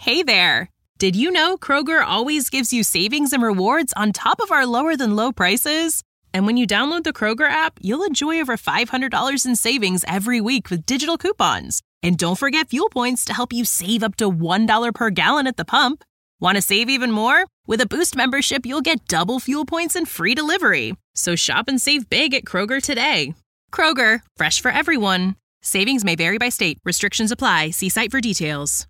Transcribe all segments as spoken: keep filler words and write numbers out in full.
Hey there! Did you know Kroger always gives you savings and rewards on top of our lower-than-low prices? And when you download the Kroger app, you'll enjoy over five hundred dollars in savings every week with digital coupons. And don't forget fuel points to help you save up to one dollar per gallon at the pump. Want to save even more? With a Boost membership, you'll get double fuel points and free delivery. So shop and save big at Kroger today. Kroger, fresh for everyone. Savings may vary by state. Restrictions apply. See site for details.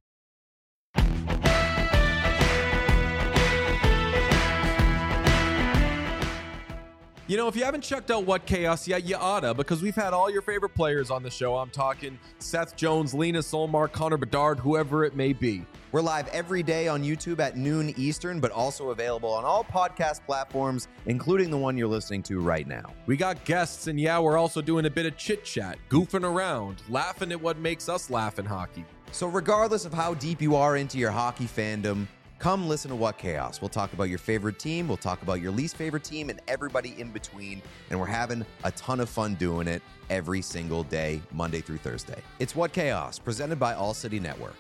You know, if you haven't checked out What Chaos yet, you oughta, because we've had all your favorite players on the show. I'm talking Seth Jones, Lena Solmar, Connor Bedard, whoever it may be. We're live every day on YouTube at noon Eastern, but also available on all podcast platforms, including the one you're listening to right now. We got guests, and yeah, we're also doing a bit of chit-chat, goofing around, laughing at what makes us laugh in hockey. So regardless of how deep you are into your hockey fandom, come listen to What Chaos. We'll talk about your favorite team, we'll talk about your least favorite team, and everybody in between, and we're having a ton of fun doing it every single day, Monday through Thursday. It's What Chaos, presented by All City Network.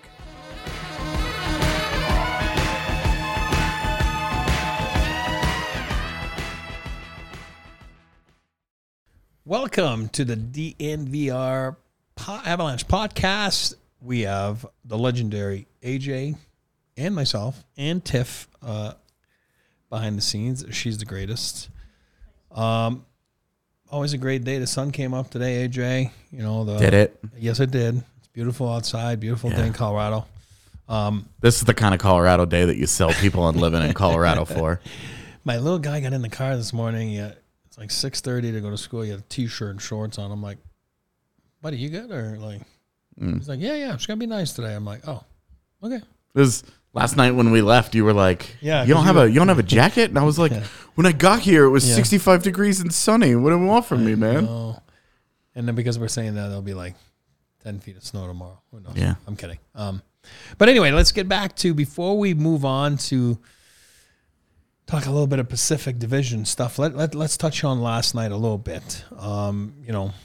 Welcome to the D N V R po- Avalanche podcast. We have the legendary A J and myself and Tiff uh, behind the scenes. She's the greatest. Um, always a great day. The sun came up today, A J. You know, the, did it? Yes, it did. It's beautiful outside. Beautiful Yeah. day in Colorado. Um, this is the kind of Colorado day that you sell people on living in Colorado for. My little guy got in the car this morning. Yeah, it's like six thirty to go to school. He had a T-shirt and shorts on. I'm like, buddy, you good? Or like, mm. He's like, yeah, yeah, it's going to be nice today. I'm like, oh, okay. It was last night when we left, you were like, yeah, you don't have you, a you don't have a jacket? And I was like, yeah. When I got here, it was yeah. sixty-five degrees and sunny. What do you want from I me, man? know. And then because we're saying that, there'll be like ten feet of snow tomorrow. Who knows? Yeah. I'm kidding. Um, but anyway, let's get back to, before we move on to talk a little bit of Pacific Division stuff, let, let, let's touch on last night a little bit. Um, you know,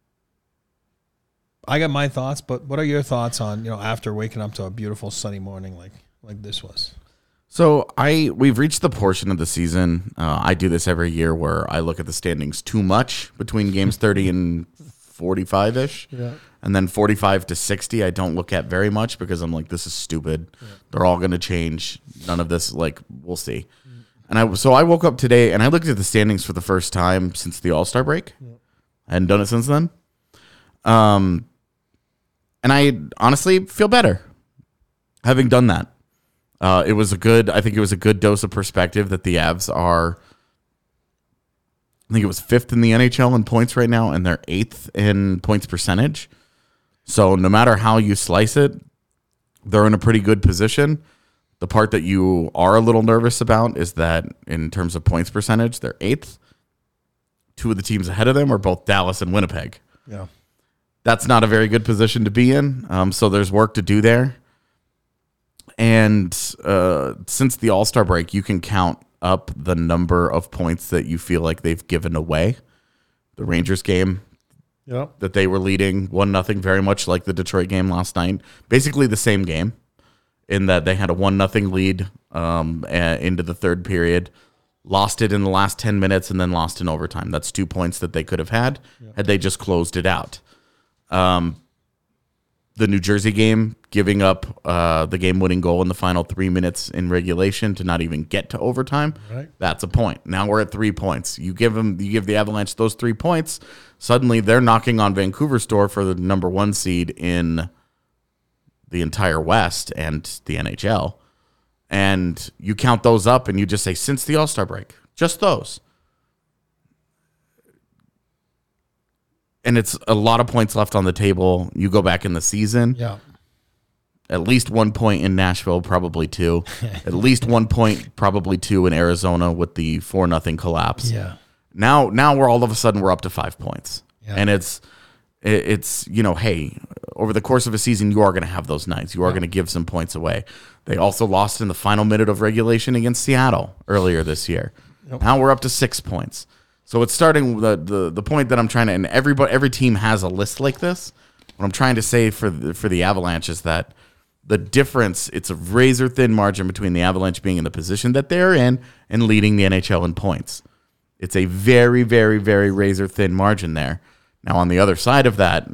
I got my thoughts, but what are your thoughts on, you know, after waking up to a beautiful sunny morning like like this was? So I we've reached the portion of the season. Uh, I do this every year where I look at the standings too much between games thirty and forty-five ish, yeah. and then forty-five to sixty. I don't look at very much because I'm like, this is stupid. Yeah. They're all going to change. None of this, like, we'll see. Mm. And I so I woke up today and I looked at the standings for the first time since the All-Star break. Yeah. I hadn't done it since then. Um, and I honestly feel better having done that. Uh, it was a good, I think it was a good dose of perspective that the Avs are, I think it was fifth in the N H L in points right now, and they're eighth in points percentage. So no matter how you slice it, they're in a pretty good position. The part that you are a little nervous about is that in terms of points percentage, they're eighth. Two of the teams ahead of them are both Dallas and Winnipeg. Yeah. That's not a very good position to be in. Um, so there's work to do there. And uh, since the All-Star break, you can count up the number of points that you feel like they've given away. The Rangers game yep. that they were leading one nothing, very much like the Detroit game last night. Basically the same game in that they had a one nothing lead um, a- into the third period, lost it in the last ten minutes, and then lost in overtime. That's two points that they could have had yep. had they just closed it out. Um, the New Jersey game, giving up uh, the game-winning goal in the final three minutes in regulation to not even get to overtime. Right. That's a point. Now we're at three points. You give them, you give the Avalanche those three points. Suddenly, they're knocking on Vancouver's door for the number one seed in the entire West and the N H L. And you count those up, and you just say, since the All-Star break, just those. And it's a lot of points left on the table. You go back in the season. Yeah. At least one point in Nashville, probably two. At least one point, probably two in Arizona with the four nothing collapse. Yeah. Now, now we're all of a sudden we're up to five points, yeah. and it's it's you know, hey, over the course of a season, you are going to have those nights. You are yeah. going to give some points away. They also lost in the final minute of regulation against Seattle earlier this year. Yep. Now we're up to six points. So it's starting the, the the point that I'm trying to, and everybody, every team has a list like this. What I'm trying to say for the, for the Avalanche is that The difference, it's a razor thin margin between the Avalanche being in the position that they're in and leading the N H L in points. It's a very, very, very razor thin margin there. Now, on the other side of that,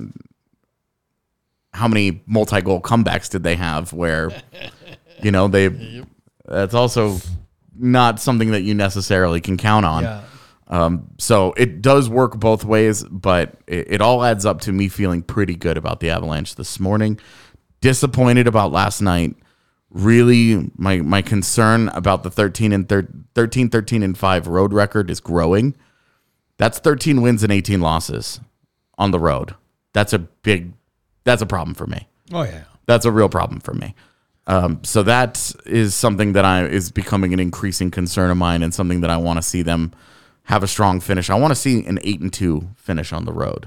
how many multi-goal comebacks did they have where, you know, they, yep. that's also not something that you necessarily can count on. Yeah. Um, so it does work both ways, but it, it all adds up to me feeling pretty good about the Avalanche this morning. Disappointed about last night. Really, my my concern about the thirteen and thirteen, thirteen and five road record is growing. That's thirteen wins and eighteen losses on the road. That's a big, that's a problem for me. Oh yeah, that's a real problem for me. Um, so that is something that I is becoming an increasing concern of mine, and something that I want to see them have a strong finish. I want to see an eight and two finish on the road.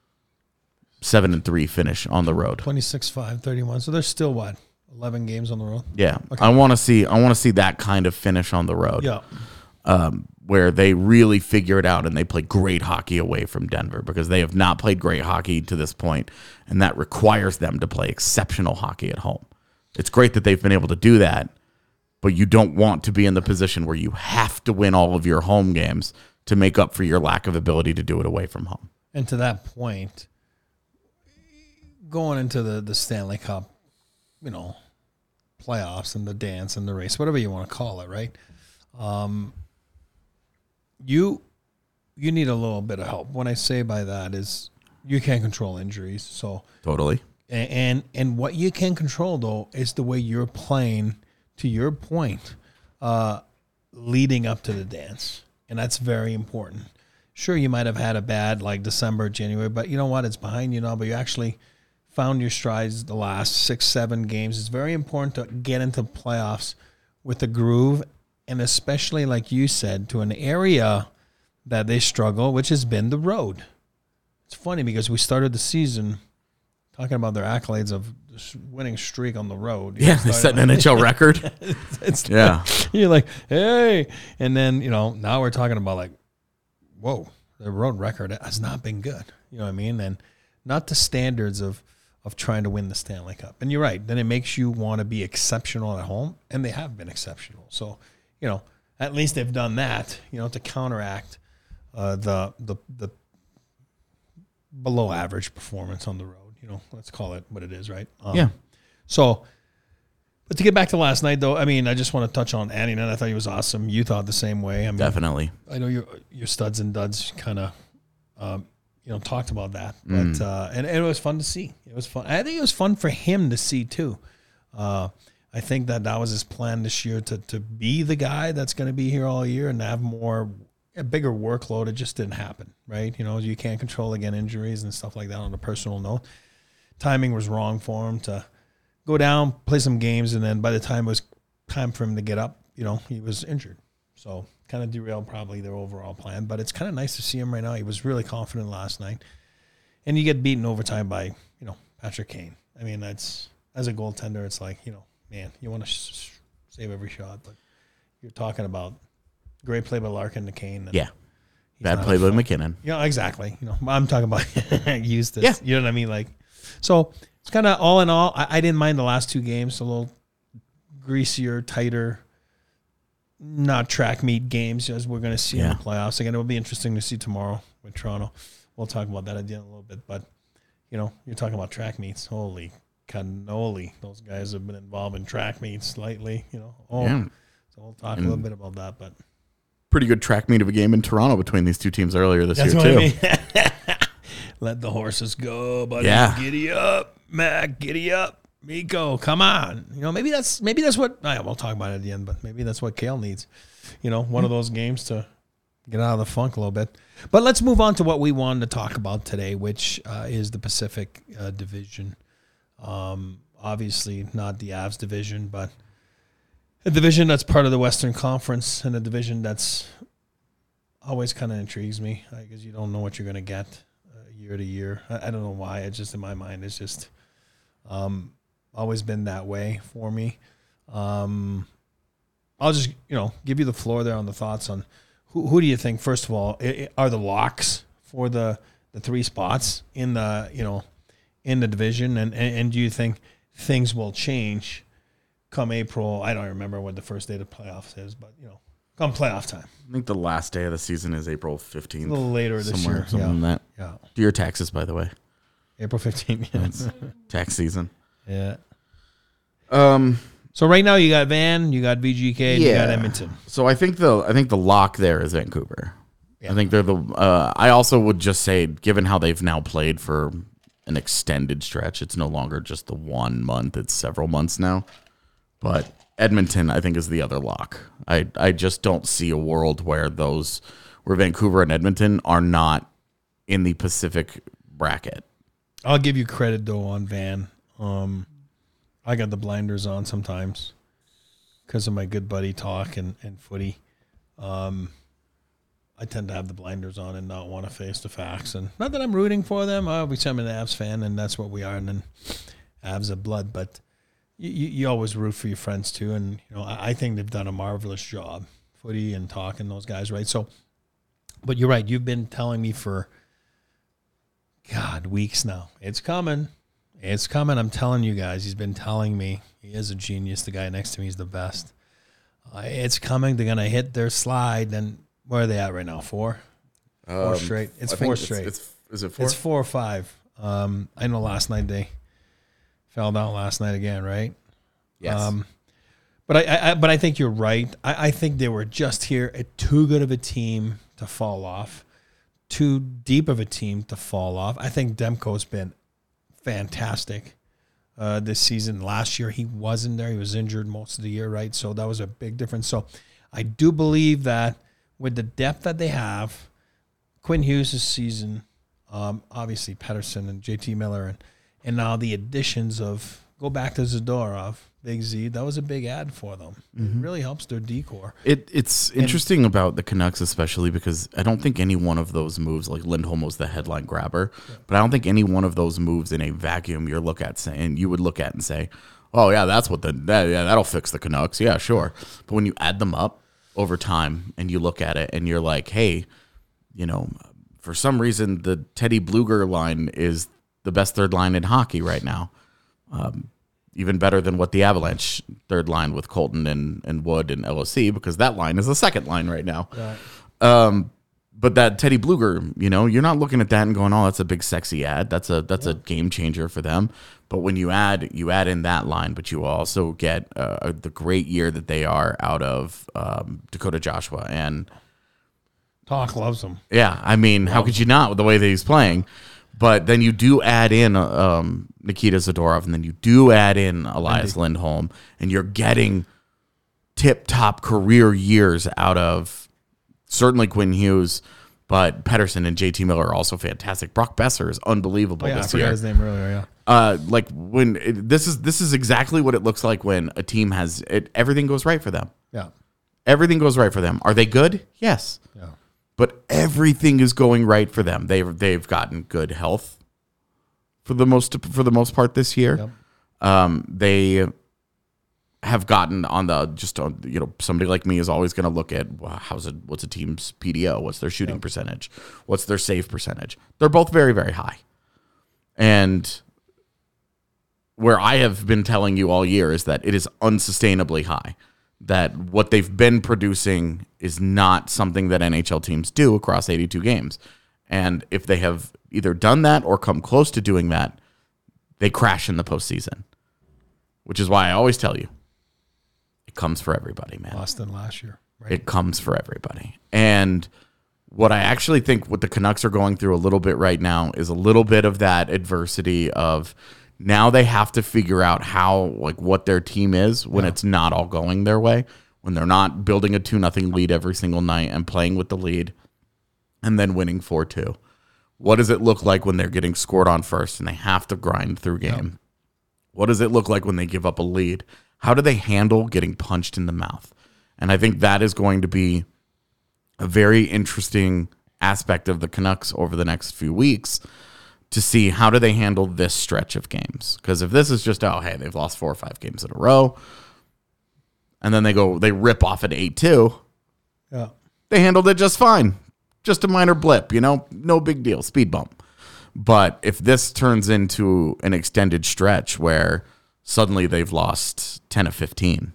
Seven and three finish on the road. twenty-six, five, thirty-one. So there's still what? eleven games on the road? Yeah. Okay. I want to see I want to see that kind of finish on the road. Yeah. Um, where they really figure it out and they play great hockey away from Denver, because they have not played great hockey to this point, and that requires them to play exceptional hockey at home. It's great that they've been able to do that, but you don't want to be in the position where you have to win all of your home games to make up for your lack of ability to do it away from home. And to that point, going into the, the Stanley Cup, you know, playoffs and the dance and the race, whatever you want to call it, right? Um, you you need a little bit of help. When I say by that is you can't control injuries. So Totally. And, and and what you can control, though, is the way you're playing, to your point, uh, leading up to the dance. And that's very important. Sure, you might have had a bad, like, December, January, but you know what? It's behind you now, but you actually found your strides the last six, seven games. It's very important to get into playoffs with a groove, and especially, like you said, to an area that they struggle, which has been the road. It's funny because we started the season talking about their accolades of this winning streak on the road. You Yeah, know, they set an N H L record. it's Yeah. like, you're like, hey. And then, you know, now we're talking about like, whoa, the road record has not been good. You know what I mean? And not the standards of of trying to win the Stanley Cup. And you're right. Then it makes you want to be exceptional at home, and they have been exceptional. So, you know, at least they've done that, you know, to counteract uh, the the the below average performance on the road. You know, let's call it what it is, right? Um, Yeah. So, but to get back to last night, though, I mean, I just want to touch on Andy, and I thought he was awesome. You thought the same way. I mean, Definitely. I know your your studs and duds kind of, um, you know, talked about that, but Mm. uh, and, and it was fun to see. It was fun. I think it was fun for him to see too. Uh, I think that that was his plan this year, to to be the guy that's going to be here all year and have more a bigger workload. It just didn't happen, right? You know, you can't control, again, injuries and stuff like that. On a personal note, timing was wrong for him to go down, play some games, and then by the time it was time for him to get up, you know, he was injured. So kind of derailed probably their overall plan. But it's kind of nice to see him right now. He was really confident last night. And you get beaten overtime by, you know, Patrick Kane. I mean, that's, as a goaltender, it's like, you know, man, you want to sh- save every shot. But you're talking about great play by Larkin to Kane. And Yeah. he's Bad not play by fun. McKinnon. You know, exactly. You know, I'm talking about Eustace. Yeah. You know what I mean? Like, so it's kind of all in all, I, I didn't mind the last two games, a little greasier, tighter, not track meet games as we're going to see Yeah. in the playoffs. Again, it will be interesting to see tomorrow with Toronto. We'll talk about that at the end a little bit. But, you know, you're talking about track meets. Holy cannoli. Those guys have been involved in track meets lately, you know. Oh, Yeah. so we'll talk a little bit about that. But Pretty good track meet of a game in Toronto between these two teams earlier this that's year, what too. I mean. Let the horses go, buddy. Yeah. Giddy up, Mac. Giddy up. Miko, come on. You know, maybe that's maybe that's what I we'll talk about it at the end, but maybe that's what Kale needs. You know, one of those games to get out of the funk a little bit. But let's move on to what we wanted to talk about today, which uh, is the Pacific uh, Division. Um, obviously not the Avs division, but a division that's part of the Western Conference, and a division that's always kind of intrigues me because you don't know what you're going to get uh, year to year. I, I don't know why. It's just in my mind. It's just um, always been that way for me. Um, I'll just, you know, give you the floor there on the thoughts on who, who do you think, first of all, i- i- are the locks for the, the three spots in the, you know, in the division, and, and, and do you think things will change come April. I don't remember what the first day of the playoffs is, but, you know, come playoff time. I think the last day of the season is April fifteenth. A little later this somewhere, year. Something yeah. like that. Yeah. Do your taxes, by the way. April fifteenth. Yeah. It's tax season. Yeah. Um. So right now you got Van, you got V G K, and you got Yeah. Edmonton. So I think the I think the lock there is Vancouver. Yeah. I think they're the. Uh, I also would just say, given how they've now played for an extended stretch, it's no longer just the one month; it's several months now. But Edmonton, I think, is the other lock. I I just don't see a world where those where Vancouver and Edmonton are not in the Pacific bracket. I'll give you credit though on Van. Um, I got the blinders on sometimes because of my good buddy talk and and footy. Um. I tend to have the blinders on and not want to face the facts. And not that I'm rooting for them. Obviously, I'm an Avs fan, and that's what we are. And then Avs of blood. But you, you, you always root for your friends, too. And, you know, I, I think they've done a marvelous job, footy and talking those guys, right? So, but you're right. You've been telling me for, God, weeks now. It's coming. It's coming. I'm telling you guys. He's been telling me. He is a genius. The guy next to me is the best. Uh, it's coming. They're going to hit their slide. And where are they at right now? Four? Four Um, straight. It's I four think straight. It's, it's, is it four? It's four or five. Um, I know last night they fell down last night again, right? Yes. Um, but I, I, but I think you're right. I, I think they were just here at too good of a team to fall off, too deep of a team to fall off. I think Demko's been fantastic uh, this season. Last year he wasn't there; he was injured most of the year, right? So that was a big difference. So I do believe that with the depth that they have, Quinn Hughes this season, um, obviously Pettersson and J T Miller, and and now the additions of go back to Zadorov, Big Z, that was a big ad for them. Mm-hmm. It really helps their decor. It it's interesting about the Canucks, especially because I don't think any one of those moves, like Lindholm was the headline grabber, yeah. but I don't think any one of those moves in a vacuum you look at saying you would look at and say, oh yeah, that's what the that, yeah that'll fix the Canucks, yeah sure. But when you add them up over time and you look at it and you're like, hey, you know, for some reason the Teddy Bluger line is the best third line in hockey right now. Um, even better than what the Avalanche third line with Colton and, and Wood and L O C, because that line is the second line right now. Right. Um, but that Teddy Bluger, you know, you're not looking at that and going, oh, that's a big sexy ad. That's a that's yeah. a game changer for them. But when you add you add in that line, but you also get uh, the great year that they are out of um, Dakota Joshua and Talk loves them. Yeah, I mean, how could you not with the way that he's playing? But then you do add in um, Nikita Zadorov, and then you do add in Elias Indeed. Lindholm, and you're getting tip-top career years out of certainly Quinn Hughes, but Pettersson and J T Miller are also fantastic. Brock Besser is unbelievable oh, yeah, this I forgot year. his name earlier, yeah. Uh, like when it, this is this is exactly what it looks like when a team has it, everything goes right for them. Yeah, everything goes right for them. Are they good? Yes. Yeah. But everything is going right for them. They've they've gotten good health for the most for the most part this year. Yep. Um, they have gotten on the just on, you know, somebody like me is always going to look at well, how's it what's a team's P D O, what's their shooting yep. percentage, what's their save percentage. They're both very very high, and where I have been telling you all year is that it is unsustainably high. That what they've been producing is not something that N H L teams do across eighty-two games. And if they have either done that or come close to doing that, they crash in the postseason. Which is why I always tell you, it comes for everybody, man. Boston last year. Right? It comes for everybody. And what I actually think what the Canucks are going through a little bit right now is a little bit of that adversity of now they have to figure out how, like, what their team is when yeah. it's not all going their way, when they're not building a two nothing lead every single night and playing with the lead and then winning four two. What does it look like when they're getting scored on first and they have to grind through game? Yeah. What does it look like when they give up a lead? How do they handle getting punched in the mouth? And I think that is going to be a very interesting aspect of the Canucks over the next few weeks, to see how do they handle this stretch of games. Because if this is just, oh, hey, they've lost four or five games in a row, and then they go, they rip off at eight two, yeah, they handled it just fine. Just a minor blip, you know, no big deal, speed bump. But if this turns into an extended stretch where suddenly they've lost ten of fifteen.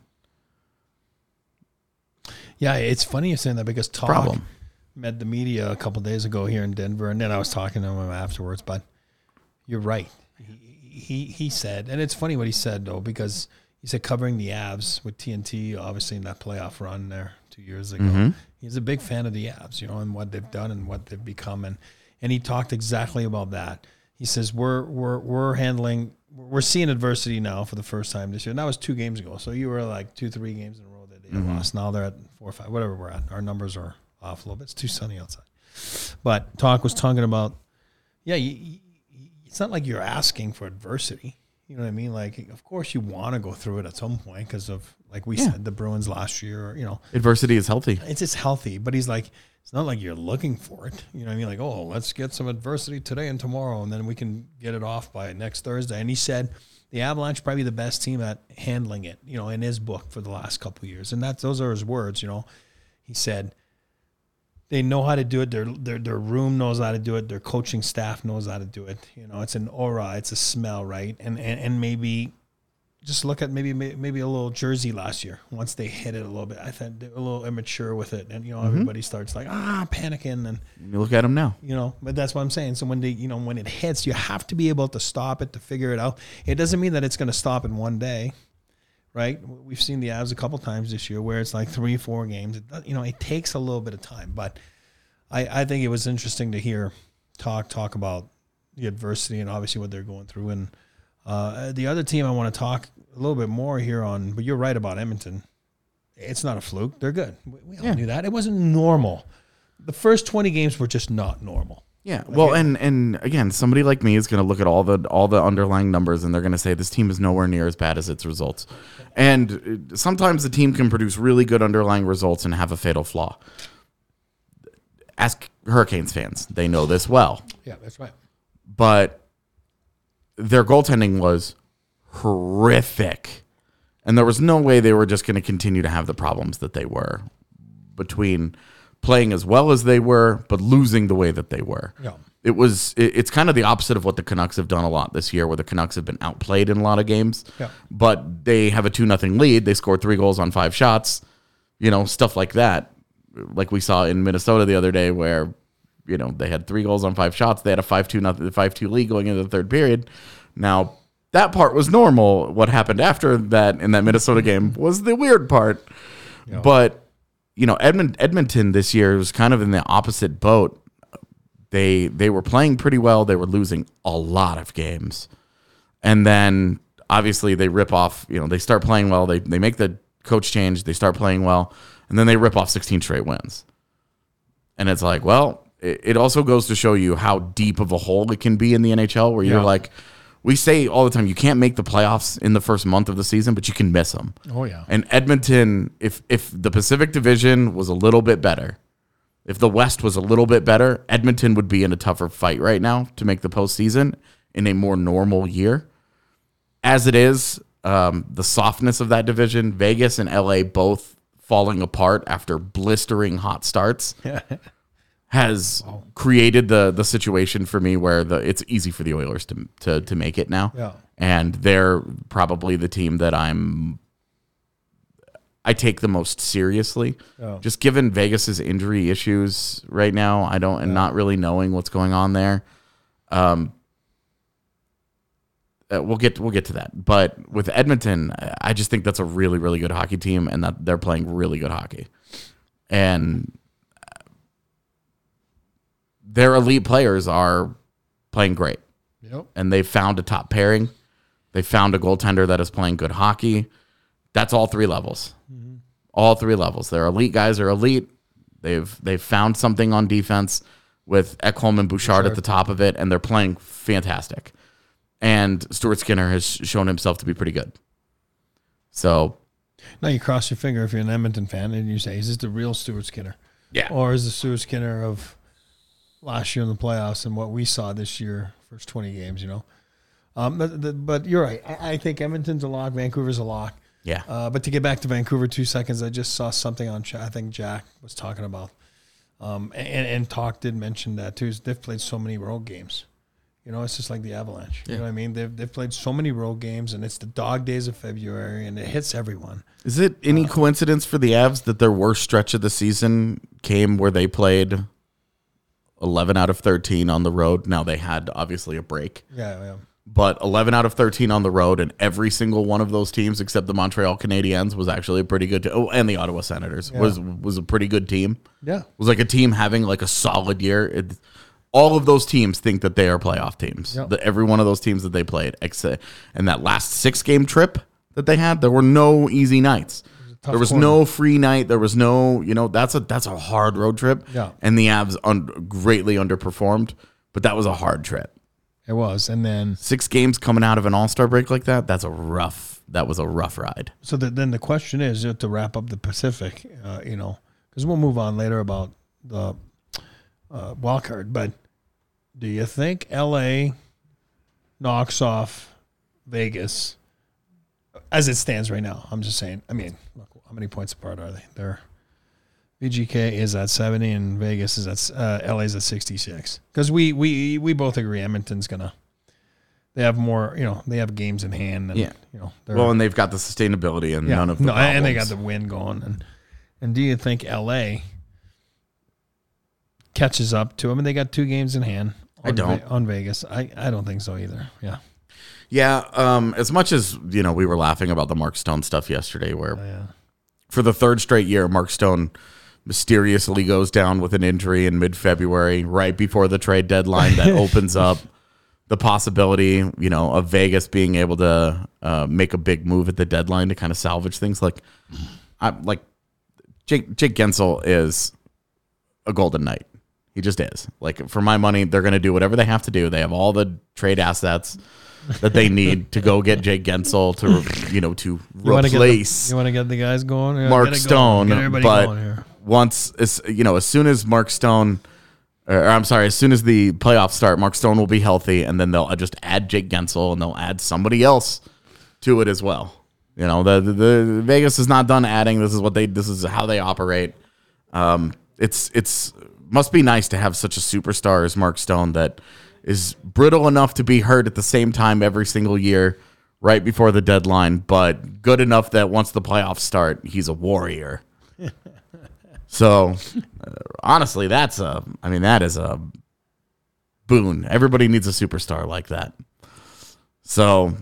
Yeah, it's funny you're saying that because Talk Problem. met the media a couple days ago here in Denver, and then I was talking to him afterwards. But you're right. He, he he said, and it's funny what he said though, because he said covering the Avs with T N T, obviously in that playoff run there two years ago. Mm-hmm. He's a big fan of the Avs, you know, and what they've done and what they've become, and and he talked exactly about that. He says we're we're we're handling we're seeing adversity now for the first time this year, and that was two games ago. So you were like two three games in a row that they Mm-hmm. lost. Now they're at four or five, whatever we're at. Our numbers are off a little bit. It's too sunny outside. But Talk was talking about, yeah, you, you, it's not like you're asking for adversity. You know what I mean? Like, of course you want to go through it at some point because of, like we Yeah. said, the Bruins last year, you know. Adversity is healthy. It's just healthy. But he's like, it's not like you're looking for it. You know what I mean? Like, oh, let's get some adversity today and tomorrow, and then we can get it off by next Thursday. And he said the Avalanche probably the best team at handling it, you know, in his book for the last couple of years. And that's those are his words, you know. He said they know how to do it. Their, their their room knows how to do it. Their coaching staff knows how to do it. You know, it's an aura, it's a smell, right? And and, and maybe just look at maybe maybe a little Jersey last year. Once they hit it a little bit, I thought they were a little immature with it, and you know Mm-hmm. everybody starts like ah panicking, and You look at them now. you know. But that's what I'm saying. So when they you know when it hits, you have to be able to stop it to figure it out. It doesn't mean that it's going to stop in one day. Right, we've seen the Avs a couple times this year where it's like three, four games. It, you know, it takes a little bit of time, but I, I think it was interesting to hear talk talk about the adversity and obviously what they're going through. And uh, the other team I want to talk a little bit more here on, but you're right about Edmonton. It's not a fluke; they're good. We, we all Yeah. knew that. It wasn't normal. The first twenty games were just not normal. Yeah. Well, and and again, somebody like me is going to look at all the all the underlying numbers, and they're going to say this team is nowhere near as bad as its results. And uh, sometimes the team can produce really good underlying results and have a fatal flaw. Ask Hurricanes fans; they know this well. Yeah, that's right. But their goaltending was horrific, and there was no way they were just going to continue to have the problems that they were between playing as well as they were, but losing the way that they were. Yeah. It was. It, it's kind of the opposite of what the Canucks have done a lot this year, where the Canucks have been outplayed in a lot of games. Yeah. But they have a two nothing lead. They scored three goals on five shots. You know, stuff like that, like we saw in Minnesota the other day, where you know they had three goals on five shots. They had a five two nothing, five two lead going into the third period. Now that part was normal. What happened after that in that Minnesota game was the weird part. Yeah. But you know, Edmont, Edmonton this year was kind of in the opposite boat. They they were playing pretty well. They were losing a lot of games. And then obviously they rip off, you know, they start playing well. They they make the coach change. They start playing well. And then they rip off sixteen straight wins. And it's like, well, it, it also goes to show you how deep of a hole it can be in the N H L, where you're Yeah. like, we say all the time, you can't make the playoffs in the first month of the season, but you can miss them. Oh yeah. And Edmonton, if if the Pacific Division was a little bit better, if the West was a little bit better, Edmonton would be in a tougher fight right now to make the postseason in a more normal year. As it is, um, the softness of that division, Vegas and L A both falling apart after blistering hot starts, has created the the situation for me where the it's easy for the Oilers to to to make it now. Yeah. And they're probably the team that I'm I take the most seriously. Yeah. Just given Vegas's injury issues right now, I don't and not really knowing what's going on there. Um uh, we'll get we'll get to that. But with Edmonton, I just think that's a really really good hockey team, and that they're playing really good hockey. And their elite players are playing great. Yep. And they've found a top pairing. They found a goaltender that is playing good hockey. That's all three levels. Mm-hmm. All three levels. Their elite guys are elite. They've they've found something on defense with Ekholm and Bouchard, Bouchard. at the top of it, and they're playing fantastic. And Stuart Skinner has shown himself to be pretty good. So Now you cross your finger if you're an Edmonton fan and you say, is this the real Stuart Skinner? yeah, Or is the Stuart Skinner of last year in the playoffs and what we saw this year, first twenty games, you know? Um, but, the, but you're right. I, I think Edmonton's a lock. Vancouver's a lock. yeah. Uh, but to get back to Vancouver two seconds, I just saw something on, I think Jack was talking about. Um, and, and Talk did mention that too. Is they've played so many road games. You know, it's just like the Avalanche. You Yeah. know what I mean? They've, they've played so many road games, and it's the dog days of February, and it hits everyone. Is it any coincidence for the Avs that their worst stretch of the season came where they played eleven out of thirteen on the road? Now, they had, obviously, a break. Yeah, yeah. But eleven out of thirteen on the road, and every single one of those teams, except the Montreal Canadiens, was actually a pretty good team. Oh, and the Ottawa Senators Yeah. was was a pretty good team. Yeah. It was like a team having like a solid year. It, all of those teams think that they are playoff teams. Yep. The, every one of those teams that they played, except and that last six game trip that they had, there were no easy nights. Tough There was corner. no free night. There was no, you know, that's a that's a hard road trip. Yeah. And the Avs un, greatly underperformed, but that was a hard trip. It was. And then, Six games coming out of an All-Star break like that, that's a rough, that was a rough ride. so the, then the question is, uh, to wrap up the Pacific, uh, you know, because we'll move on later about the uh, wild card, but do you think L A knocks off Vegas as it stands right now? I'm just saying. I mean, look, how many points apart are they? They're V G K is at seventy and Vegas is at uh, L A's at sixty-six. Because we we we both agree Edmonton's gonna. They have more, you know. They have games in hand. And, Yeah. You know. They're, Well, and they've got the sustainability and yeah, none of the no, and they got problems. the win going. And and do you think L A catches up to them? And they got two games in hand. I on don't. Ve- on Vegas. I I don't think so either. Yeah. Yeah, um, as much as, you know, we were laughing about the Mark Stone stuff yesterday, where Yeah. for the third straight year, Mark Stone mysteriously goes down with an injury in mid-February, right before the trade deadline that opens up the possibility, you know, of Vegas being able to uh, make a big move at the deadline to kind of salvage things. Like, I like Jake Jake Gensel is a golden knight. He just is. Like, for my money, they're going to do whatever they have to do. They have all the trade assets that they need to go get Jake Gensel to, you know, to You wanna get the- replace You want to get the guys going? Yeah, Mark get it Stone, going. Get everybody but going here. once, as, you know, as soon as Mark Stone, or I'm sorry, as soon as the playoffs start, Mark Stone will be healthy, and then they'll just add Jake Gensel, and they'll add somebody else to it as well. You know, the, the, the Vegas is not done adding. This is what they. This is how they operate. Um, it's it's must be nice to have such a superstar as Mark Stone that is brittle enough to be hurt at the same time every single year, right before the deadline, but good enough that once the playoffs start, he's a warrior. So, uh, honestly, that's a. I mean, that is a boon. Everybody needs a superstar like that. So,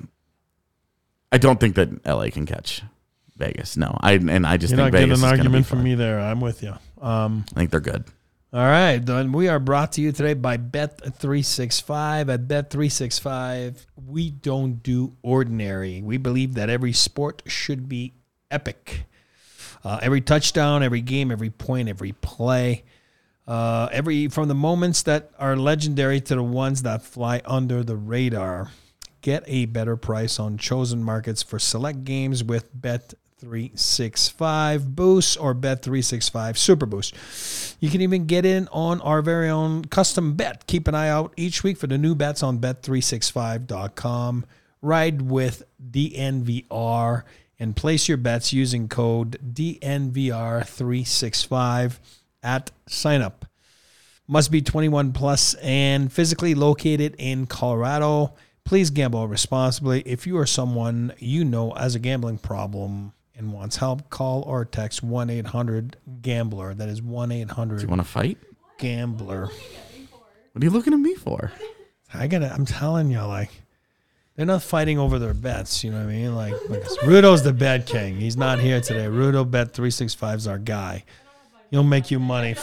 I don't think that L A can catch Vegas. No, I and I just You're think not Vegas getting is an going to be argument from fine. me there. I'm with you. Um, I think they're good. all right, then we are brought to you today by Bet three sixty-five. At Bet three sixty-five, we don't do ordinary. We believe that every sport should be epic. Uh, every touchdown, every game, every point, every play, uh, every from the moments that are legendary to the ones that fly under the radar. Get a better price on chosen markets for select games with Bet three sixty-five Boost or Bet three sixty-five Super Boost. You can even get in on our very own custom bet. Keep an eye out each week for the new bets on bet three sixty-five dot com. Ride with D N V R and place your bets using code D N V R three sixty-five at sign up. Must be twenty-one plus and physically located in Colorado. Please gamble responsibly. If you are someone you know has a gambling problem and wants help, call or text one eight hundred gambler. That is one eight Do hundred you want to fight? gambler. What are you looking at me for? I gotta, I'm telling you, like, they're not fighting over their bets. You know what I mean? Like, like Rudo's the bet king. He's not here today. Rudo Bet three sixty-five is our guy. He'll make you money.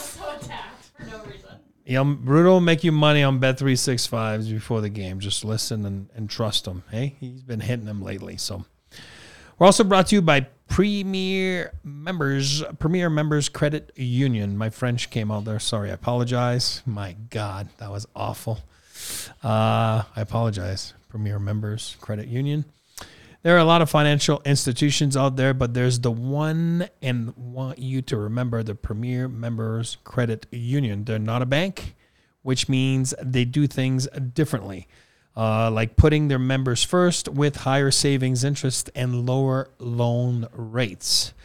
He'll, Rudo will make you money on Bet three sixty-fives before the game. Just listen and, and trust him. Hey, he's been hitting them lately. So we're also brought to you by Premier Members, Premier Members Credit Union. My French came out there. Sorry, I apologize. My God, that was awful. Uh, I apologize. Premier Members Credit Union. There are a lot of financial institutions out there, but there's the one, and want you to remember the Premier Members Credit Union. They're not a bank, which means they do things differently, uh, like putting their members first with higher savings interest and lower loan rates.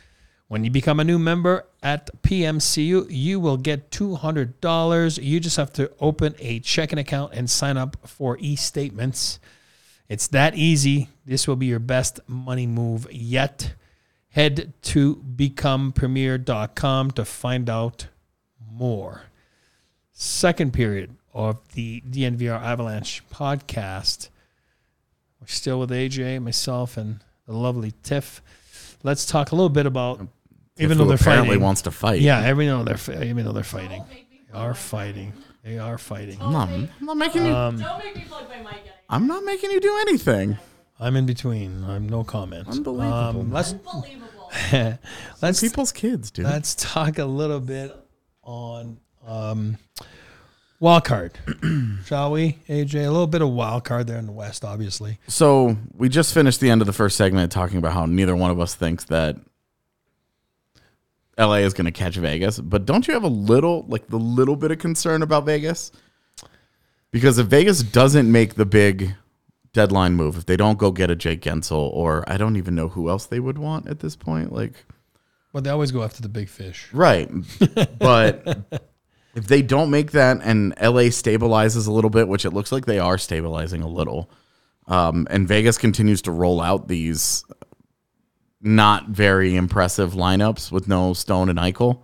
When you become a new member at P M C U, you will get two hundred dollars. You just have to open a checking account and sign up for e-statements. It's that easy. This will be your best money move yet. Head to become premier dot com to find out more. Second period of the D N V R Avalanche podcast. We're still with A J, myself, and the lovely Tiff. Let's talk a little bit about, Tiff, even though they're apparently fighting. wants to fight. Yeah, every know they're even though they're fighting, they are fighting. They are fighting. I'm not, I'm not making you. Um, Don't make me plug my mic. I'm not making you do anything. I'm in between. I'm no comment. Unbelievable. Um, let's Unbelievable. let's People's kids, dude. let's talk a little bit on um, wild card, shall we, A J? A little bit of wild card there in the West, obviously. So we just finished the end of the first segment talking about how neither one of us thinks that L A is going to catch Vegas. But don't you have a little, like the little bit of concern about Vegas? Because if Vegas doesn't make the big deadline move, if they don't go get a Jake Gensel, or I don't even know who else they would want at this point, like, But they always go after the big fish. right. But if they don't make that and L A stabilizes a little bit, which it looks like they are stabilizing a little, um, and Vegas continues to roll out these not very impressive lineups with no Stone and Eichel,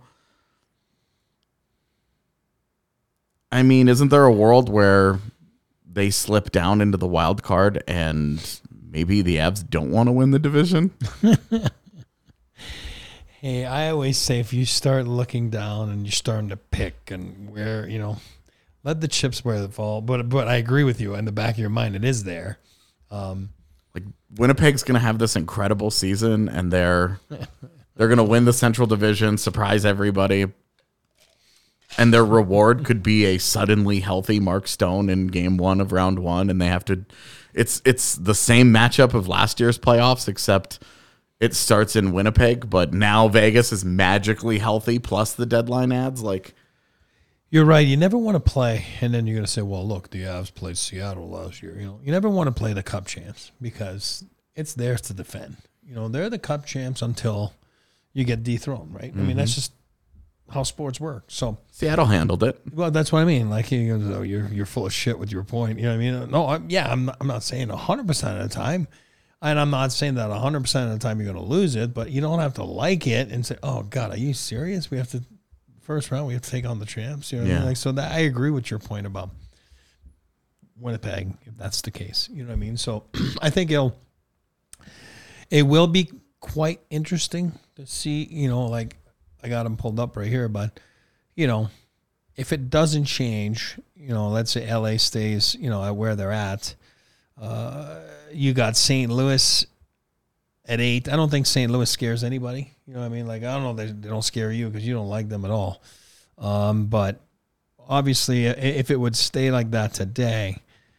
I mean, isn't there a world where they slip down into the wild card and maybe the Avs don't want to win the division? Hey, I always say if you start looking down and you're starting to pick and where, you know, let the chips where they fall. But but I agree with you. In the back of your mind, it is there. Um, Like Winnipeg's going to have this incredible season, and they're they're going to win the Central Division, surprise everybody. And their reward could be a suddenly healthy Mark Stone in game one of round one. And they have to, it's, it's the same matchup of last year's playoffs, except it starts in Winnipeg, but now Vegas is magically healthy. Plus the deadline adds, like, you're right. You never want to play. And then you're going to say, well, look, the Avs played Seattle last year. You know, you never want to play the cup champs because it's theirs to defend. You know, they're the cup champs until you get dethroned, right? Mm-hmm. I mean, that's just how sports work. So Seattle handled it. Well, that's what I mean. Like, you know, you're you're full of shit with your point. You know what I mean? No, I'm, yeah, I'm not, I'm not saying one hundred percent of the time, and I'm not saying that one hundred percent of the time you're going to lose it, but you don't have to like it and say, oh, God, are you serious? We have to, first round, we have to take on the champs. You know what I mean? Like, so that I agree with your point about Winnipeg, if that's the case. You know what I mean? So I think it'll, it will be quite interesting to see, you know, like, I got them pulled up right here, but, you know, if it doesn't change, you know, let's say L A stays, you know, at where they're at, uh, you got Saint Louis at eight. I don't think Saint Louis scares anybody. You know what I mean? Like, I don't know, they, they don't scare you because you don't like them at all. Um, but obviously, if it would stay like that today,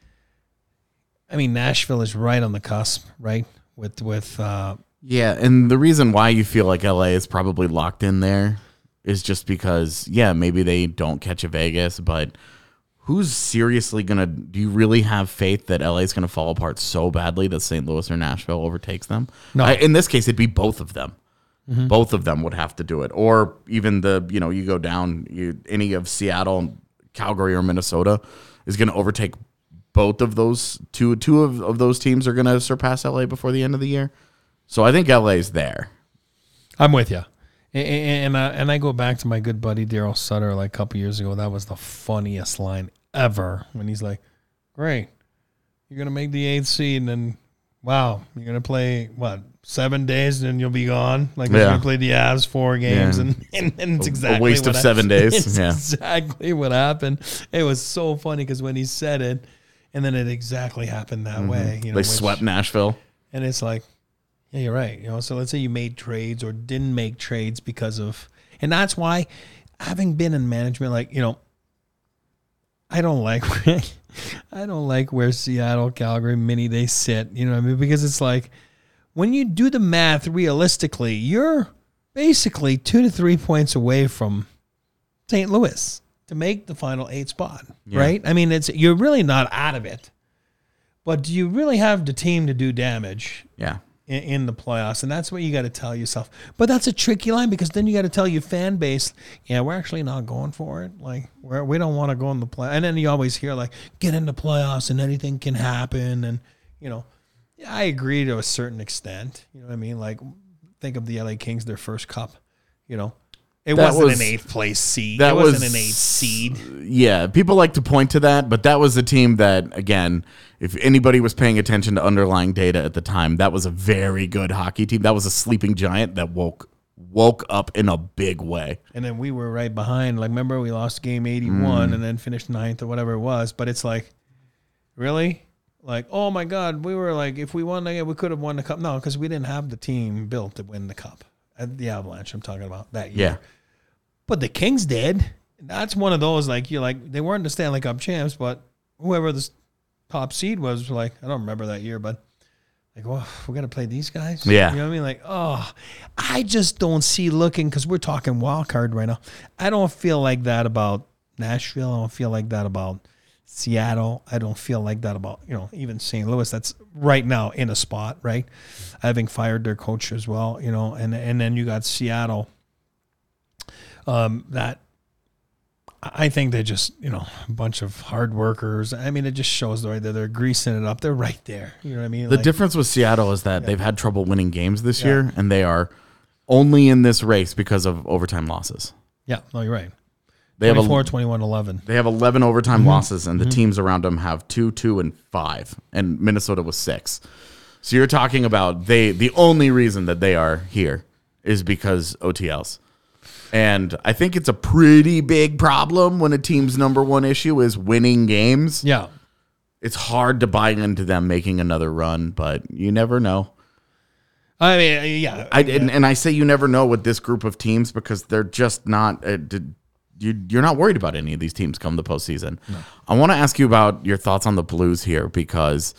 I mean, Nashville is right on the cusp, right? With, with, uh, Yeah, and the reason why you feel like L A is probably locked in there is just because, yeah, maybe they don't catch a Vegas, but who's seriously going to, do you really have faith that L A is going to fall apart so badly that Saint Louis or Nashville overtakes them? No. I, in this case, it'd be both of them. Mm-hmm. Both of them would have to do it. Or even the, you know, you go down, you, any of Seattle, Calgary, or Minnesota is going to overtake both of those. Two, two of, of those teams are going to surpass L A before the end of the year. So I think L A's there. I'm with you. And, and, I, and I go back to my good buddy Daryl Sutter like a couple years ago. That was the funniest line ever when he's like, great, you're going to make the eighth seed and then, wow, you're going to play, what, seven days and then you'll be gone? Like, yeah. we played the Avs four games yeah. and, and, and it's exactly a waste what of seven happened. days. It's yeah. exactly what happened. It was so funny because when he said it, and then it exactly happened that mm-hmm. way. You know, they which, swept Nashville. And it's like, yeah, you're right. You know, so let's say you made trades or didn't make trades because of, and that's why, having been in management, like, you know, I don't like, I don't like where Seattle, Calgary, Mini they sit. You know what I mean? Because it's like, when you do the math realistically, you're basically two to three points away from Saint Louis to make the final eight spot, yeah. right? I mean, it's you're really not out of it, but do you really have the team to do damage? Yeah. in, in the playoffs, and that's what you got to tell yourself. But that's a tricky line because then you got to tell your fan base, yeah, we're actually not going for it. Like we're, we don't want to go in the play. And then you always hear like, get in the playoffs and anything can happen. And you know, yeah, I agree to a certain extent. You know what I mean? Like think of the L A Kings, their first cup. You know, it That wasn't was- an eighth place seed. that It wasn't was- an eighth seed. Yeah, people like to point to that, but that was a team that, again, if anybody was paying attention to underlying data at the time, that was a very good hockey team. That was a sleeping giant that woke woke up in a big way. And then we were right behind. Like, remember, we lost game eighty-one Mm. and then finished ninth or whatever it was. But it's like, really? Like, oh, my God, we were like, if we won, the, we could have won the cup. No, because we didn't have the team built to win the cup. At the Avalanche, I'm talking about that year. Yeah. But the Kings did. That's one of those, like, you're like, they weren't the Stanley Cup champs, but whoever the top seed was, like, I don't remember that year, but like, well, we got to play these guys? Yeah. You know what I mean? Like, oh, I just don't see looking, because we're talking wild card right now. I don't feel like that about Nashville. I don't feel like that about Seattle. I don't feel like that about, you know, even Saint Louis. That's right now in a spot, right? Having fired their coach as well, you know, and, and then you got Seattle. Um, that I think they're just, you know, a bunch of hard workers. I mean, it just shows the way that they're greasing it up. They're right there. You know what I mean? The Like, difference with Seattle is that they've had trouble winning games this Yeah. year, and they are only in this race because of overtime losses. yeah, no, you're right. They have twenty-four, a, twenty-one, eleven. they have eleven overtime Mm-hmm. losses, and the teams around them have two, two, and five, and Minnesota was six. So you're talking about they. The only reason that they are here is because O T Ls. And I think it's a pretty big problem when a team's number one issue is winning games. Yeah. It's hard to buy into them making another run, but you never know. I mean, yeah. I and, and I say you never know with this group of teams because they're just not. Uh, did, you, you're not worried about any of these teams come the postseason. No. I want to ask you about your thoughts on the Blues here because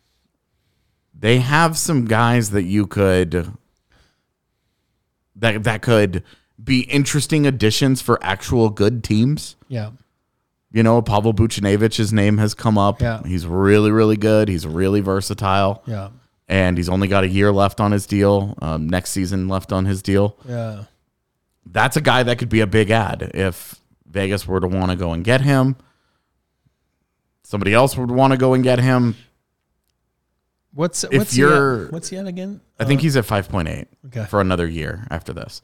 they have some guys that you could that that could be interesting additions for actual good teams. Yeah. You know, Pavel Buchnevich, name has come up. Yeah. He's really, really good. He's really versatile. Yeah. And he's only got a year left on his deal, um, next season left on his deal. Yeah. That's a guy that could be a big ad if Vegas were to want to go and get him. Somebody else would want to go and get him. What's If what's he you're- at? What's he at again? I think he's at five point eight Okay. for another year after this.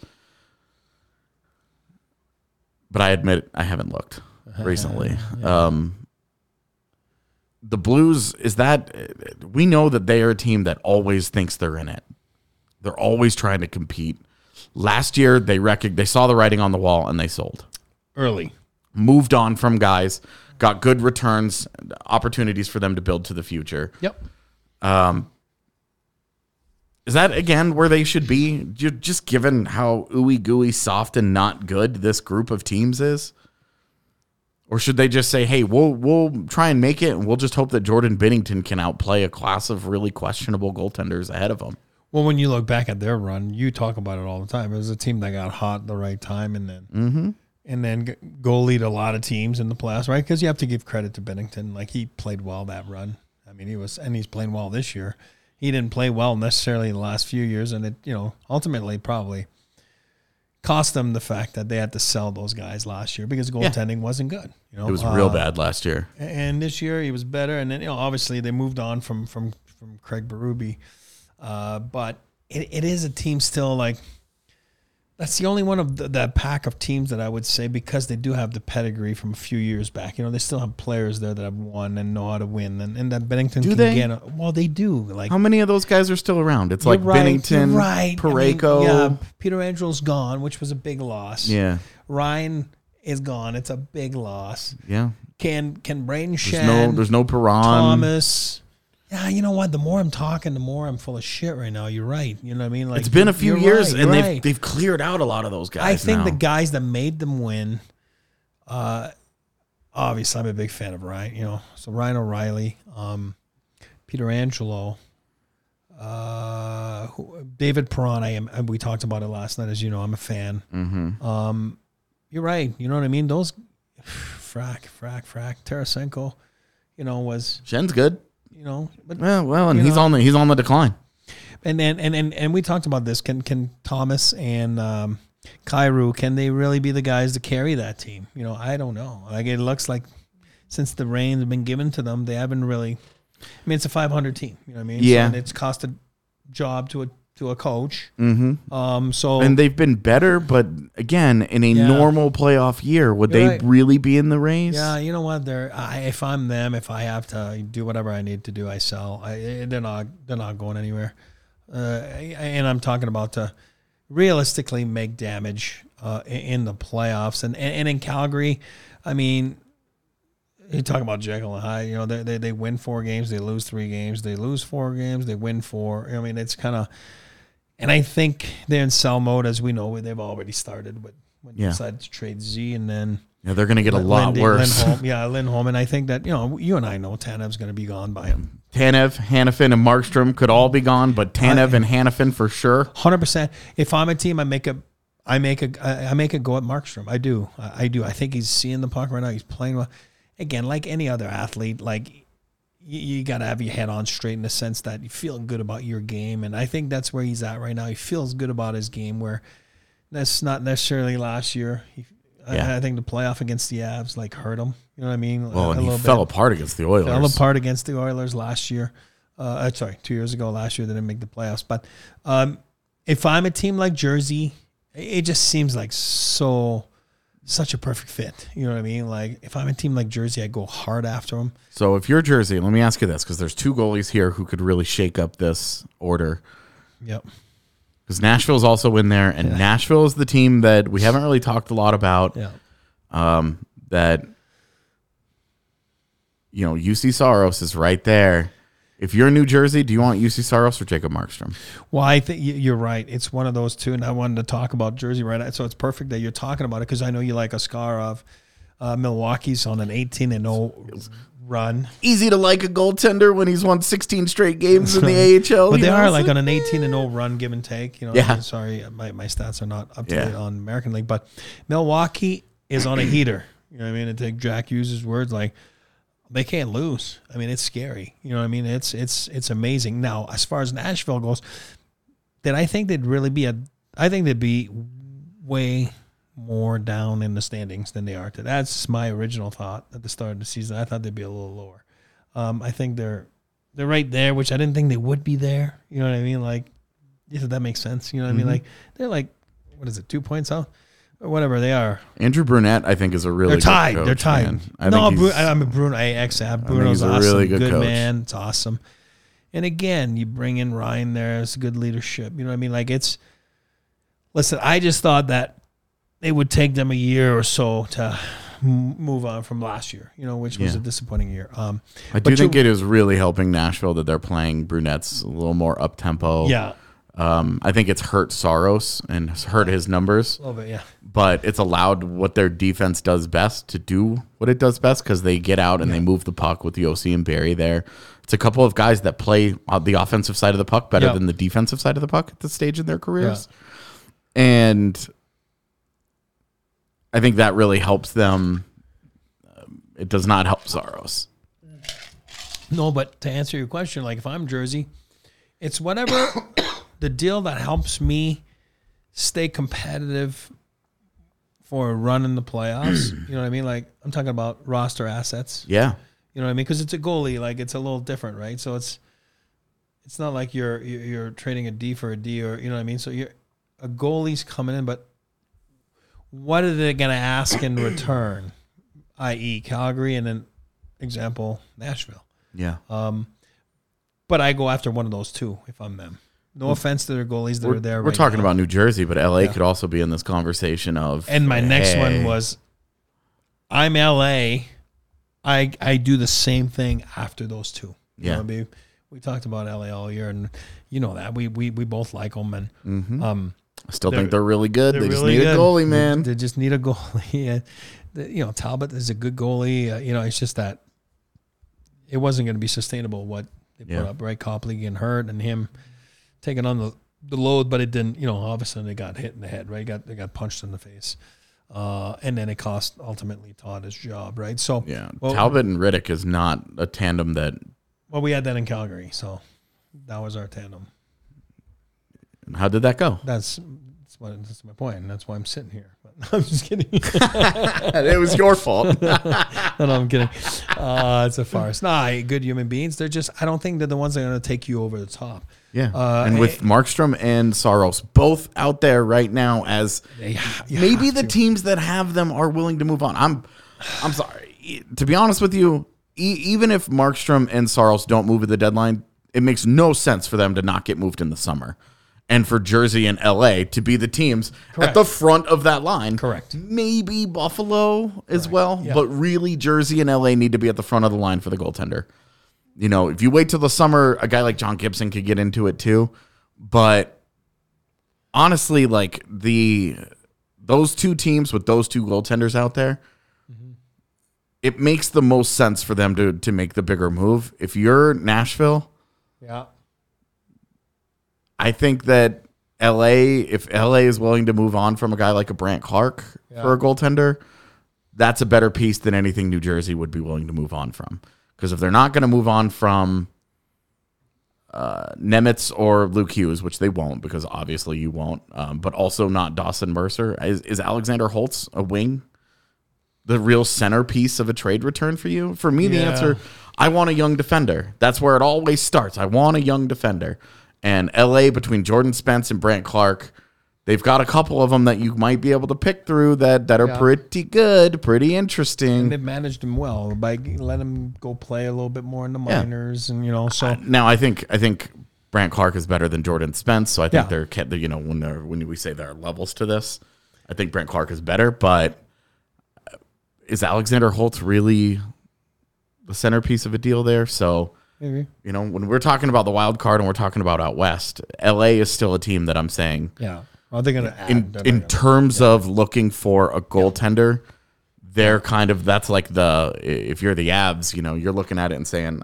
But I admit I haven't looked recently. Um, the Blues, is that we know that they are a team that always thinks they're in it. They're always trying to compete. Last year, they rec- they saw the writing on the wall and they sold. early. Moved on from guys, got good returns, opportunities for them to build to the future. Yep. Is that, again, where they should be? Ju- Just given how ooey gooey, soft, and not good this group of teams is? Or should they just say, hey, we'll we'll try and make it, and we'll just hope that Jordan Binnington can outplay a class of really questionable goaltenders ahead of them? Well, when you look back at their run, you talk about it all the time. It was a team that got hot at the right time, and then Mm-hmm. and then g- goalied a lot of teams in the playoffs, right? Because you have to give credit to Binnington. Like, he played well that run. I mean, he was, and he's playing well this year. He didn't play well necessarily in the last few years, and it, you know, ultimately probably cost them the fact that they had to sell those guys last year because goaltending wasn't good. You know, It was real Uh, bad last year. and this year he was better. And then, you know, obviously they moved on from from from Craig Berube, uh, but it, it is a team still like. That's the only one of the, that pack of teams that I would say, because they do have the pedigree from a few years back. You know, they still have players there that have won and know how to win, and, and that Bennington Do can they? get. A, well, they do. Like, How many of those guys are still around? It's you're like right, Binnington, you're right. I mean, Parayko. yeah, Peter Angelo's gone, which was a big loss. Yeah. Ryan is gone. It's a big loss. Yeah. Can can Braden There's Shen, no, there's no Perron. Thomas. Yeah, you know what? The more I'm talking, the more I'm full of shit right now. You're right. You know what I mean? Like, It's been a few you're years, right, and you're they've right. they've cleared out a lot of those guys. I think now. the guys that made them win. Uh, obviously, I'm a big fan of Ryan. You know, so Ryan O'Reilly, um, Peter Angelo, uh, who, David Perron. I am. We talked about it last night, as you know. I'm a fan. Mm-hmm. Um, you're right. You know what I mean? Those frack, frack, frack. Tarasenko, you know, was Shen's good. you know, but Well, well, and You he's know. on the he's on the decline. And then and, and and we talked about this. Can can Thomas and um, Kyrou, can they really be the guys to carry that team? You know, I don't know. Like it looks like since the reins have been given to them, they haven't really. I mean, it's a five hundred team. You know what I mean? Yeah. So, and it's cost a job to a to a coach. Mm-hmm. Um. So and they've been better, but again, in a Yeah. normal playoff year, would You're they right. really be in the race? yeah, you know what? They're I, if I'm them, if I have to do whatever I need to do, I sell. I they're not they're not going anywhere. Uh, and I'm talking about to realistically make damage uh, in, in the playoffs. And, and and in Calgary, I mean, you talk about Jekyll and Hyde. You know, they they they win four games, they lose three games, they lose four games, they win four. I mean, it's kind of. And I think they're in sell mode, as we know. They've already started with when Yeah. you decided to trade Z, and then Yeah, they're going to get a Lin- lot Lindy- worse. Lindholm, yeah, Lindholm. And I think that, you know, you and I know Tanev's going to be gone by him. Tanev, Hannafin, and Markstrom could all be gone, but Tanev I- and Hannafin for sure. one hundred percent. If I'm a team, I make a, I make a, I I make a go at Markstrom. I do. I, I do. I think he's seeing the puck right now. He's playing well. Again, like any other athlete, like you, you got to have your head on straight in the sense that you feel good about your game. And I think that's where he's at right now. He feels good about his game, where that's not necessarily last year. He, Yeah. I, I think the playoff against the Avs like hurt him. You know what I mean? Well, a, and a he little fell bit. apart against the Oilers. Fell apart against the Oilers last year. Uh, uh, sorry, two years ago. Last year they didn't make the playoffs. But um, if I'm a team like Jersey, it just seems like so such a perfect fit. You know what I mean? Like if I'm a team like Jersey, I go hard after them. So if you're Jersey, let me ask you this, because there's two goalies here who could really shake up this order. Yep. Because Nashville's also in there, and Yeah. Nashville is the team that we haven't really talked a lot about. Yeah. Um, that, you know, U C Saros is right there. If you're in New Jersey, do you want U C Saros or Jacob Markstrom? Well, I think you- you're right. It's one of those two, and I wanted to talk about Jersey right now. So it's perfect that you're talking about it because I know you like Askarov. Uh, Milwaukee's on an eighteen and oh run. Easy to like a goaltender when he's won sixteen straight games in the A H L. But you they know? are like on an eighteen and oh run, give and take. You know, Yeah. sorry, my, my stats are not up to Yeah. date on American League, but Milwaukee is on a heater. You know what I mean? And to take Jack Hughes' words, like they can't lose. I mean, it's scary. You know what I mean? It's it's it's amazing. Now, as far as Nashville goes, then I think they'd really be a. I think they'd be way more down in the standings than they are today. That's my original thought at the start of the season. I thought they'd be a little lower. Um, I think they're they're right there, which I didn't think they would be there. You know what I mean? Like, yeah, that makes sense. You know what I mean? Like, they're like, what is it, two points out? Or whatever they are. Andrew Brunette, I think, is a really They're good tied. coach, They're tied. man. I no, think Bru- he's- I'm a Bruno. I accept. think Bruno's he's a awesome. really good coach. man. It's awesome. And again, you bring in Ryan there. It's good leadership. You know what I mean? Like it's. Listen, I just thought that it would take them a year or so to m- move on from last year. You know, which was Yeah. a disappointing year. Um, I do but think you- it is really helping Nashville that they're playing Brunette's a little more up tempo. yeah, Um, I think it's hurt Saros and has hurt his numbers, a little bit. Yeah, but it's allowed what their defense does best to do what it does best because they get out and they move the puck with the O C and Barry there. It's a couple of guys that play on the offensive side of the puck better Yep. than the defensive side of the puck at this stage in their careers. And I think that really helps them. Um, It does not help Saros. no, but to answer your question, like if I'm Jersey, it's whatever the deal that helps me stay competitive for a run in the playoffs. You know what I mean? Like I'm talking about roster assets. Yeah. You know what I mean? Because it's a goalie, like it's a little different, right? So it's it's not like you're you're you're trading a D for a D, or you know what I mean. So you're a goalie's coming in, but what are they going to ask in return? that is, Calgary, and then example Nashville. Yeah. Um, but I go after one of those two if I'm them. No offense to their goalies that We're, are there. we're right talking now. about New Jersey, but L A Yeah. could also be in this conversation of. And my next one hey, was, I'm L A. I I do the same thing after those two. You Yeah. know, we, we talked about L A all year, and you know that we we, we both like them, and Mhm. um, I still they're- think they're really good. they're They just really need good. a goalie, They- man. They, just need a goalie. And the, you know, Talbot is a good goalie. Uh, you know, it's just that it wasn't going to be sustainable what they Yeah. put up. Right, Copley getting hurt and him taking on the, the load, but it didn't. You know, obviously they got hit in the head. Right, got they got punched in the face, uh, and then it cost ultimately Todd his job. Right, so Yeah. well, Talbot and Riddick is not a tandem that. Well, we had that in Calgary, so that was our tandem. And how did that go? That's that's, what, that's my point. And that's why I'm sitting here. But I'm just kidding. It was your fault. no, no, I'm kidding. Uh, it's a farce. Nah, good human beings. They're just, I don't think they're the ones that are going to take you over the top. Yeah. Uh, and with Markstrom and Saros both out there right now as Yeah, you maybe have the to. teams that have them are willing to move on. I'm I'm sorry. To be honest with you, e- even if Markstrom and Saros don't move at the deadline, it makes no sense for them to not get moved in the summer. And for Jersey and L A to be the teams Correct. at the front of that line. Correct. Maybe Buffalo as well. Yeah. But really, Jersey and L A need to be at the front of the line for the goaltender. You know, if you wait till the summer, a guy like John Gibson could get into it too. But honestly, like the those two teams with those two goaltenders out there, mm-hmm. it makes the most sense for them to to make the bigger move. If you're Nashville, Yeah. I think that L A, if L A is willing to move on from a guy like a Brandt Clark Yeah. for a goaltender, that's a better piece than anything New Jersey would be willing to move on from. Because if they're not going to move on from uh, Nemitz or Luke Hughes, which they won't, because obviously you won't, um, but also not Dawson Mercer, is, is Alexander Holtz a wing the real centerpiece of a trade return for you? For me, the Yeah. answer, I want a young defender. That's where it always starts. I want a young defender. And L A, between Jordan Spence and Brandt Clark, they've got a couple of them that you might be able to pick through that, that are Yeah. pretty good, pretty And interesting. they've managed him well by letting him go play a little bit more in the Yeah. minors. And, you know, so. Now, I think I think Brandt Clark is better than Jordan Spence, so I think Yeah. they're ca- you know when they're when we say there are levels to this, I think Brandt Clark is better. But is Alexander Holtz really the centerpiece of a deal there? So Maybe. you know when we're talking about the wild card and we're talking about out west, L A is still a team that I'm saying Yeah. Are they going to add? in They're in not gonna- terms of looking for a goaltender, they're kind of that's like the if you're the Avs, you know, you're looking at it and saying,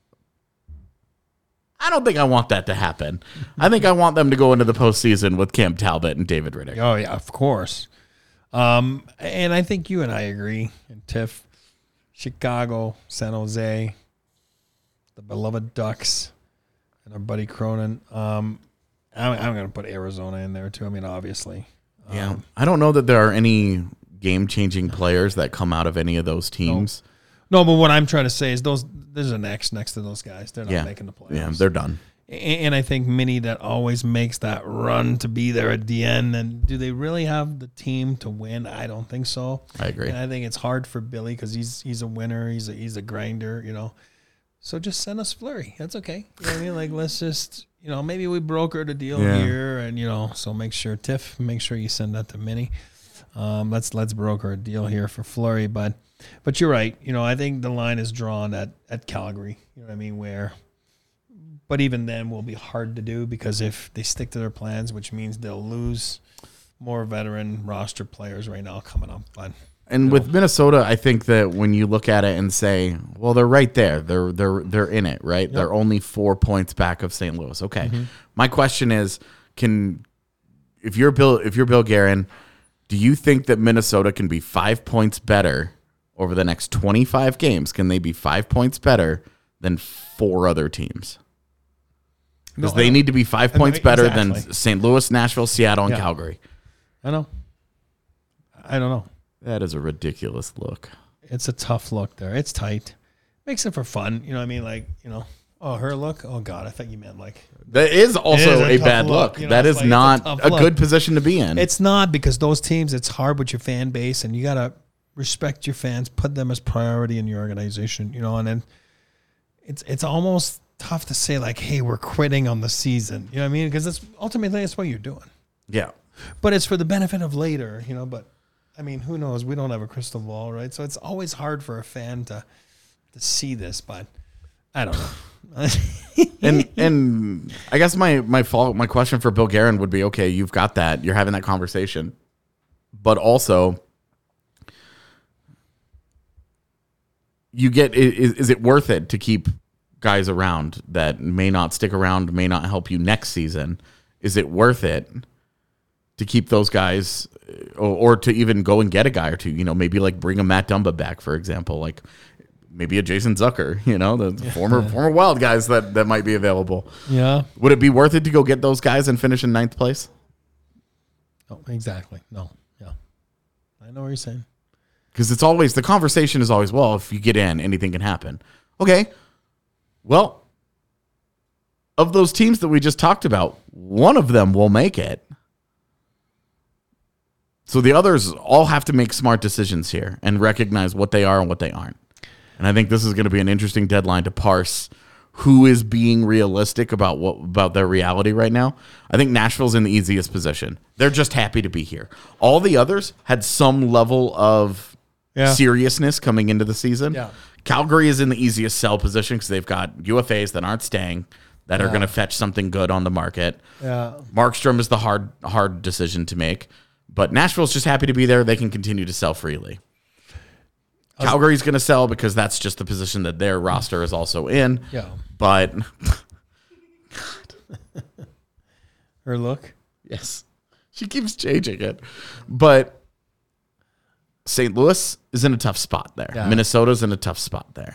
I don't think I want that to happen. I think I want them to go into the postseason with Cam Talbot and David Riddick. Oh, yeah, of course. Um, and I think you and I agree. And Tiff, Chicago, San Jose, the beloved Ducks, and our buddy Cronin. Um, I'm, I'm going to put Arizona in there too. I mean, obviously. Yeah, Um, I don't know that there are any game-changing players that come out of any of those teams. no, but what I'm trying to say is those. There's an X next to those guys. They're not Yeah, making the playoffs. yeah, they're done. And I think Minnie that always makes that run to be there at the end. And do they really have the team to win? I don't think so. I agree. And I think it's hard for Billy because he's he's a winner. He's a he's a grinder, you know. So just send us Fleury. That's okay. You know what I mean? Like let's just you know maybe we brokered a deal Yeah. here, and you know so make sure Tiff, make sure you send that to Minnie. Um, let's let's broker a deal here for Fleury, but but you're right. You know I think the line is drawn at at Calgary. You know what I mean? Where. But even then will be hard to do because if they stick to their plans, which means they'll lose more veteran roster players right now coming up. But And with Minnesota, I think that when you look at it and say, well, they're right there. They're they're they're in it, right? Yep. They're only four points back of Saint Louis. Okay. Mm-hmm. My question is, can if you're Bill if you're Bill Guerin, do you think that Minnesota can be five points better over the next twenty-five games? Can they be five points better than four other teams? Because No, I they don't- need to be five I mean, points better exactly. than Saint Louis, Nashville, Seattle, and Yeah. Calgary. I know. I don't know. That is a ridiculous look. It's a tough look there. It's tight. Makes it for fun. You know what I mean? Like, you know, oh, her look. Oh, God. I thought you meant like. That is also It is a a, tough bad look, look. you know, that it's is like, it's a not tough a, look. good position to be in. It's not because those teams, it's hard with your fan base and you got to respect your fans, put them as priority in your organization, you know, and then it's it's almost tough to say like, hey, we're quitting on the season. You know what I mean? Because that's ultimately that's what you're doing. yeah. But it's for the benefit of later, you know, but I mean, who knows? We don't have a crystal ball, right? So it's always hard for a fan to to see this, but I don't know. And and I guess my my fault my question for Bill Guerin would be, okay, you've got that. You're having that conversation. But also you get is, is it worth it to keep guys around that may not stick around, may not help you next season? Is it worth it to keep those guys or, or to even go and get a guy or two, you know, maybe like bring a Matt Dumba back, for example, like maybe a Jason Zucker, you know, the yeah. former former Wild guys that, that might be available. Yeah. Would it be worth it to go get those guys and finish in ninth place? Oh, exactly. No. Yeah. I know what you're saying. Because it's always, the conversation is always, well, if you get in, anything can happen. Okay. Well, of those teams that we just talked about, one of them will make it. So the others all have to make smart decisions here and recognize what they are and what they aren't. And I think this is going to be an interesting deadline to parse who is being realistic about what about their reality right now. I think Nashville's in the easiest position. They're just happy to be here. All the others had some level of yeah. seriousness coming into the season. Yeah. Calgary is in the easiest sell position because they've got U F As that aren't staying, that yeah. are going to fetch something good on the market. Yeah. Markstrom is the hard hard decision to make. But Nashville's just happy to be there. They can continue to sell freely. Calgary's going to sell because that's just the position that their roster is also in. Yeah. But her look? Yes. She keeps changing it. But Saint Louis is in a tough spot there. Yeah. Minnesota's in a tough spot there.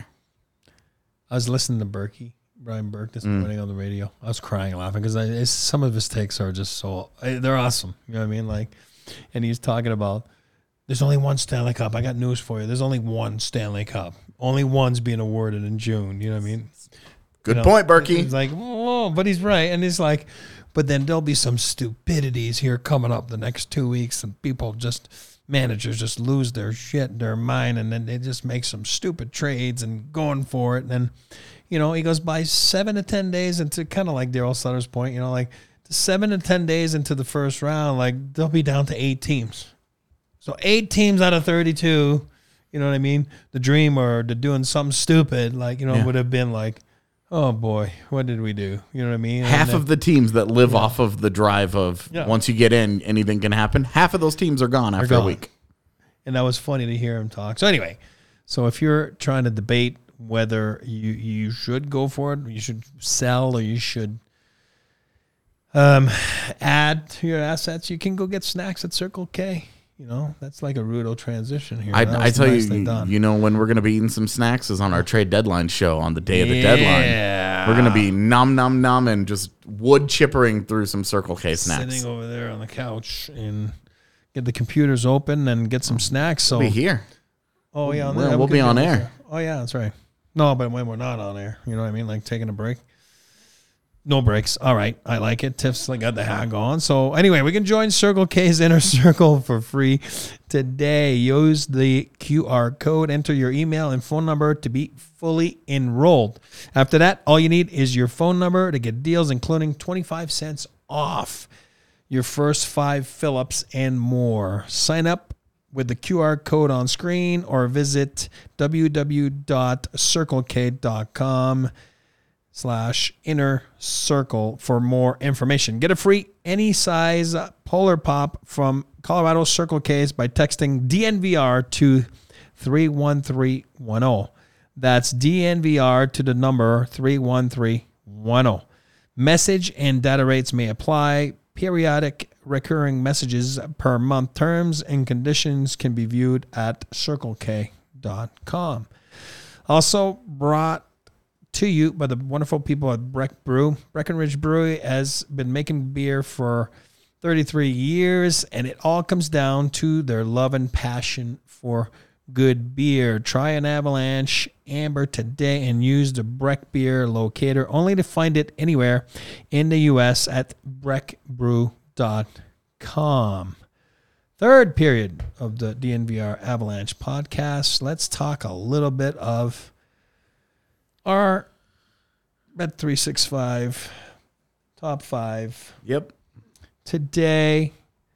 I was listening to Berkey, Brian Burke, this mm. morning on the radio. I was crying laughing because some of his takes are just so, they're awesome. You know what I mean? Like, and he's talking about, there's only one Stanley Cup. I got news for you. There's only one Stanley Cup. Only one's being awarded in June. You know what I mean? Good you know, point, Berkey. He's like, oh, but he's right. And he's like, but then there'll be some stupidities here coming up the next two weeks. And people just, managers just lose their shit, their mind. And then they just make some stupid trades and going for it. And then, you know, he goes by seven to ten days into kind of like Daryl Sutter's point, you know, like, Seven to ten days into the first round, like they'll be down to eight teams. So eight teams out of thirty-two, you know what I mean? The dream or the doing something stupid, like, you know, yeah. would have been like, oh boy, what did we do? You know what I mean? Half then, of the teams that live yeah. off of the drive of yeah. once you get in, anything can happen. Half of those teams are gone after gone. a week. And that was funny to hear him talk. So anyway, so if you're trying to debate whether you, you should go for it, you should sell, or you should Um, add to your assets, you can go get snacks at Circle K. You know, that's like a Rudo transition here. I, I tell you, you know, when we're going to be eating some snacks is on our trade deadline show on the day of the yeah. deadline. We're going to be nom, nom, nom, and just wood chippering through some Circle K snacks. Sitting over there on the couch and get the computers open and get some snacks. So we'll be here. Oh, yeah. We'll, we'll, we'll be on air. Oh, yeah, that's right. No, but when we're not on air, you know what I mean? Like taking a break. No breaks. All right. I like it. Tiff's got the hang on. So anyway, we can join Circle K's Inner Circle for free today. Use the Q R code, enter your email and phone number to be fully enrolled. After that, all you need is your phone number to get deals, including twenty-five cents off your first five fill-ups and more. Sign up with the Q R code on screen or visit w w w dot circle k dot com slash inner circle for more information. Get a free any size Polar Pop from Colorado Circle K's by texting D N V R to three one three one zero. That's D N V R to the number three one three one zero. Message and data rates may apply. Periodic recurring messages per month. Terms and conditions can be viewed at circle k dot com. Also brought to you by the wonderful people at Breck Brew. Breckenridge Brewery has been making beer for thirty-three years, and it all comes down to their love and passion for good beer. Try an Avalanche Amber today and use the Breck Beer locator, only to find it anywhere in the U S at breck brew dot com. Third period of the D N V R Avalanche podcast. Let's talk a little bit of our Bet three sixty-five top five. Yep. Today,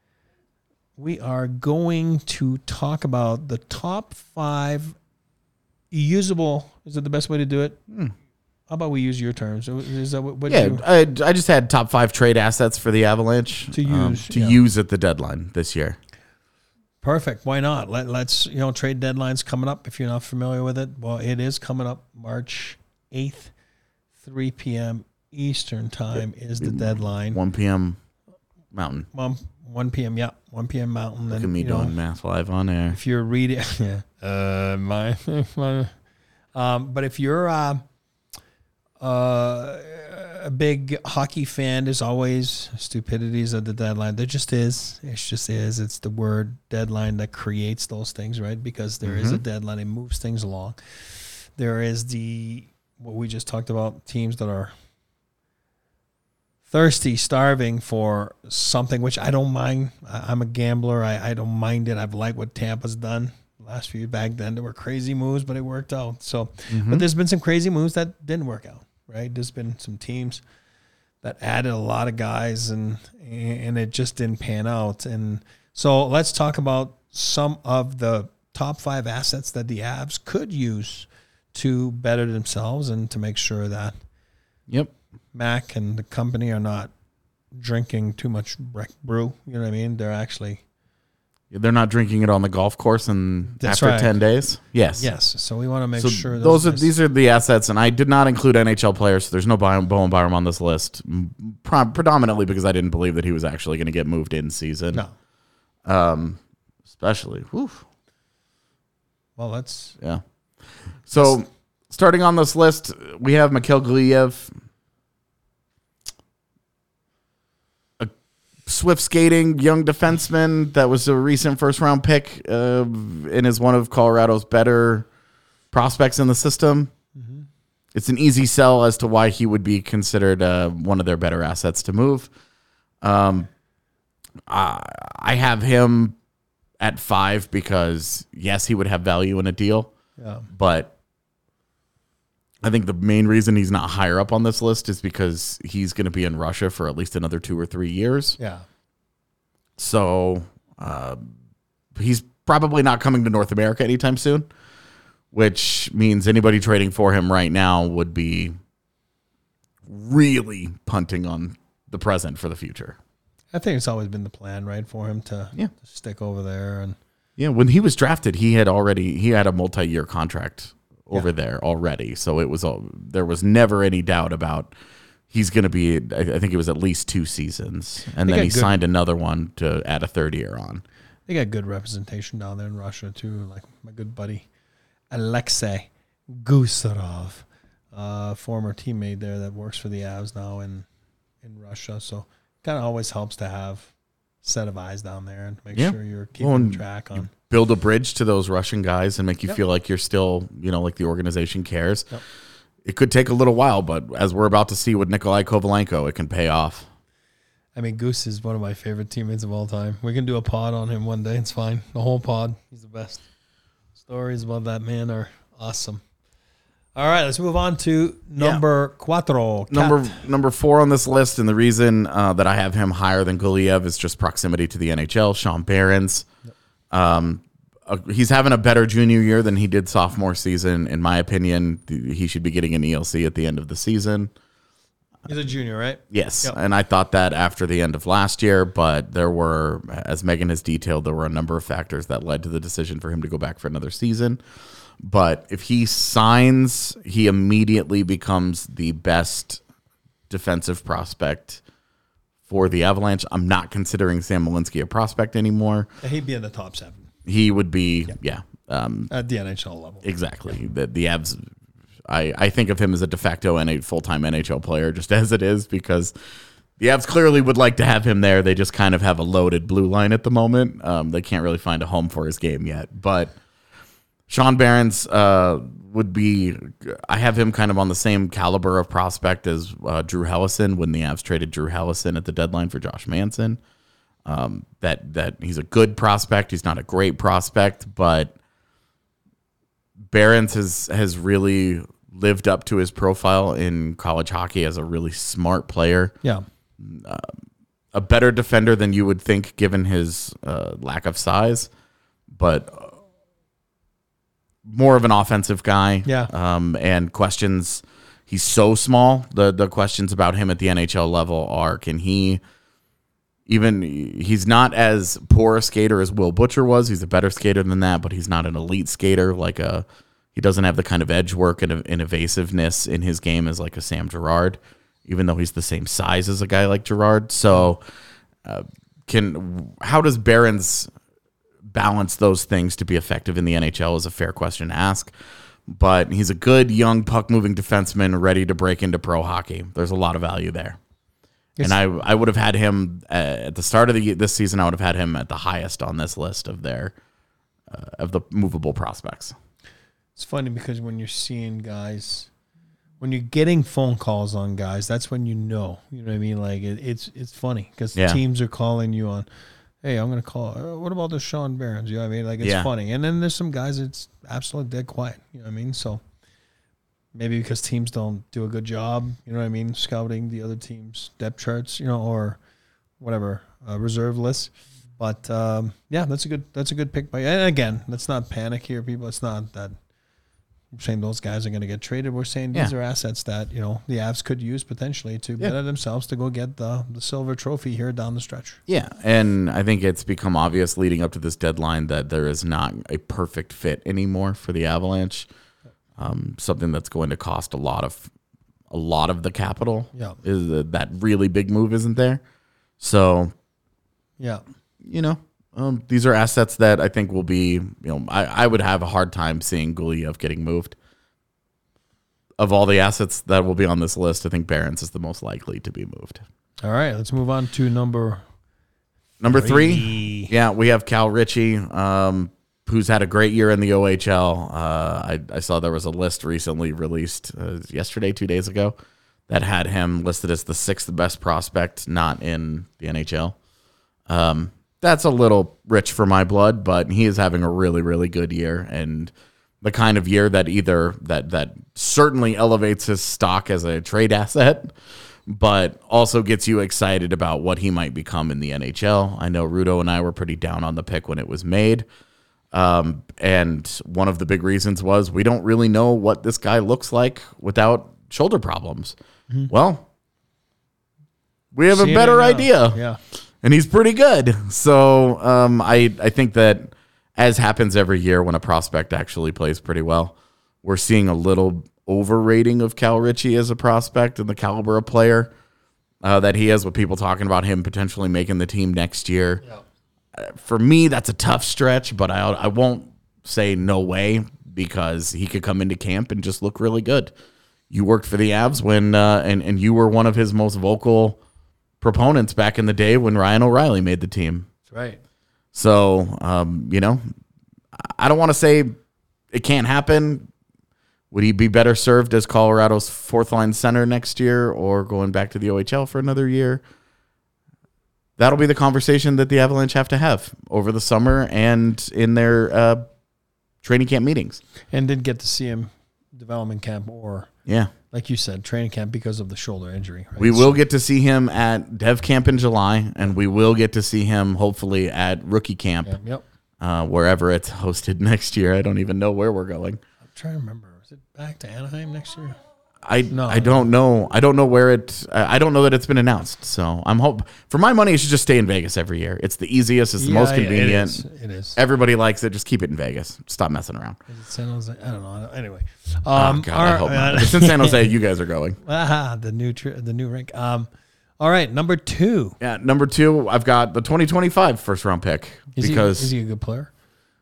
we are going to talk about the top five usable. Is it the best way to do it? Hmm. How about we use your terms? Is that what? what yeah, you, I, I just had top five trade assets for the Avalanche to use um, to yeah. use at the deadline this year. Perfect. Why not? Let, let's, you know, trade deadline's coming up. If you're not familiar with it, well, it is coming up March eighth, three p.m. Eastern time is the deadline. one p.m. Mountain. One, one p.m. Yeah, one p.m. Mountain. Look at me doing know, math live on air. If you're reading, yeah, uh, my, my, Um, but if you're uh, uh, a big hockey fan, there's always stupidities at the deadline. There just is. It just is. It's the word deadline that creates those things, right? Because there mm-hmm. is a deadline. It moves things along. There is the, what we just talked about, teams that are thirsty, starving for something, which I don't mind. I, I'm a gambler. I, I don't mind it. I've liked what Tampa's done. Last few back then, there were crazy moves, but it worked out. So, mm-hmm. but there's been some crazy moves that didn't work out, right? There's been some teams that added a lot of guys, and and it just didn't pan out. And so, let's talk about some of the top five assets that the Avs could use to better themselves and to make sure that, yep, Mac and the company are not drinking too much brew. You know what I mean? They're actually. They're not drinking it on the golf course and That's after right. ten days. Yes. Yes. So we want to make so sure those, those are these are the assets, and I did not include N H L players. So there's no Bowen Byram on this list, pro- predominantly because I didn't believe that he was actually going to get moved in season. No. Um, especially. Whew. Well, that's yeah. So starting on this list, we have Mikhail Gulyayev. Swift skating young defenseman that was a recent first round pick uh, and is one of Colorado's better prospects in the system. Mm-hmm. It's an easy sell as to why he would be considered uh, one of their better assets to move. Um, I, I have him at five because, yes, he would have value in a deal, yeah. but I think the main reason he's not higher up on this list is because he's going to be in Russia for at least another two or three years. Yeah. So uh, he's probably not coming to North America anytime soon, which means anybody trading for him right now would be really punting on the present for the future. I think it's always been the plan, right, for him to, yeah. to stick over there. And yeah, when he was drafted, he had already he had a multi-year contract over yeah. there already. So it was all, there was never any doubt about he's going to be, I think it was at least two seasons. And they then he good, signed another one to add a third year on. They got good representation down there in Russia too. Like my good buddy, Alexei Gusarov, uh, former teammate there that works for the Avs now in, in Russia. So kind of always helps to have a set of eyes down there and make yeah. sure you're keeping well, track on. Build a bridge to those Russian guys and make you yep. feel like you're still, you know, like the organization cares. Yep. It could take a little while, but as we're about to see with Nikolai Kovalenko, it can pay off. I mean, Goose is one of my favorite teammates of all time. We can do a pod on him one day. It's fine. The whole pod. He's the best. Stories about that man are awesome. All right, let's move on to number yeah. cuatro. Cat. Number number four on this list, and the reason uh, that I have him higher than Gulyayev is just proximity to the N H L. Sean Behrens. Yep. Um, uh, he's having a better junior year than he did sophomore season. In my opinion, he should be getting an E L C at the end of the season. He's a junior, right? Yes, yep. and I thought that after the end of last year, but there were, as Megan has detailed, there were a number of factors that led to the decision for him to go back for another season. But if he signs, he immediately becomes the best defensive prospect for the Avalanche. I'm not considering Sam Malinsky a prospect anymore. He'd be in the top seven. He would be, yep. yeah. Um, At the N H L level. Exactly. The, the Avs, I, I think of him as a de facto and a full-time N H L player, just as it is, because the Avs clearly would like to have him there. They just kind of have a loaded blue line at the moment. Um, they can't really find a home for his game yet. But Sean Behrens uh, would be, I have him kind of on the same caliber of prospect as uh, Drew Hellison when the Avs traded Drew Hellison at the deadline for Josh Manson. Um, that that he's a good prospect. He's not a great prospect, but Behrens has has really lived up to his profile in college hockey as a really smart player. Yeah, uh, a better defender than you would think given his uh, lack of size, but more of an offensive guy. Yeah, um, and questions. He's so small. The the questions about him at the N H L level are: can he? Even he's not as poor a skater as Will Butcher was. He's a better skater than that, but he's not an elite skater. Like a, he doesn't have the kind of edge work and, and evasiveness in his game as like a Sam Girard, even though he's the same size as a guy like Girard. So, uh, can how does Behrens balance those things to be effective in the N H L is a fair question to ask. but he's a good young puck moving defenseman ready to break into pro hockey. There's a lot of value there. And I I would have had him uh, at the start of the this season. I would have had him at the highest on this list of their uh, of the movable prospects. It's funny because when you're seeing guys, when you're getting phone calls on guys, that's when you know. You know what I mean? Like it, it's it's funny because Yeah. teams are calling you on. Hey, I'm gonna call. Uh, what about this Sean Barons? You know what I mean? Like it's Yeah. funny. And then there's some guys that's absolutely dead quiet. You know what I mean? So. Maybe because teams don't do a good job, you know what I mean, scouting the other team's depth charts, you know, or whatever, uh, reserve lists. But um, yeah, that's a good that's a good pick. By and again, let's not panic here, people. It's not that we're saying those guys are going to get traded. We're saying these Yeah. are assets that you know the Avs could use potentially to Yeah. better themselves to go get the the silver trophy here down the stretch. Yeah, and I think it's become obvious leading up to this deadline that there is not a perfect fit anymore for the Avalanche. Um, something that's going to cost a lot of a lot of the capital. Yeah. Is that, that really big move isn't there? So, Yeah, you know, um, these are assets that I think will be. You know, I, I would have a hard time seeing Guliev getting moved. Of all the assets that will be on this list, I think Barons is the most likely to be moved. all right. Let's move on to number Number three, three. yeah, we have Cal Ritchie. Um, who's had a great year in the O H L. Uh, I, I saw there was a list recently released uh, yesterday, two days ago, that had him listed as the sixth best prospect not in the N H L. Um, that's a little rich for my blood, but he is having a really, really good year, and the kind of year that either that that certainly elevates his stock as a trade asset, but also gets you excited about what he might become in the N H L. I know Rudo and I were pretty down on the pick when it was made. Um, and one of the big reasons was we don't really know what this guy looks like without shoulder problems. Mm-hmm. Well, we have Seeing a better it now. idea. Yeah. And he's pretty good. So um, I, I think that, as happens every year when a prospect actually plays pretty well, we're seeing a little overrating of Cal Ritchie as a prospect and the caliber of player uh, that he is, with people talking about him potentially making the team next year. Yeah. For me, that's a tough stretch, but I I won't say no way, because he could come into camp and just look really good. You worked for the Avs when uh, and and you were one of his most vocal proponents back in the day when Ryan O'Reilly made the team. That's right. So um, you know, I don't want to say it can't happen. Would he be better served as Colorado's fourth line center next year, or going back to the O H L for another year? That'll be the conversation that the Avalanche have to have over the summer and in their uh, training camp meetings. And didn't get to see him development camp or, Yeah. like you said, training camp because of the shoulder injury. Right? We will get to see him at Dev Camp in July, and we will get to see him hopefully at Rookie Camp, Yep. yep. uh, wherever it's hosted next year. I don't even know where we're going. I'm trying to remember. Is it back to Anaheim next year? I No. I don't know. I don't know where it. I I don't know that it's been announced. So I'm hope for my money, it should just stay in Vegas every year. It's the easiest. It's the most Yeah, yeah, convenient. It is. It is. Everybody likes it. Just keep it in Vegas. Stop messing around. Is it San Jose? I don't know. Anyway. Oh Um, God, I our- hope not. If it's in San Jose, you guys are going. Ah, the new tri- the new rink. Um, all right, number two. Yeah, number two, I've got the twenty twenty-five first round pick Is because he, is he a good player?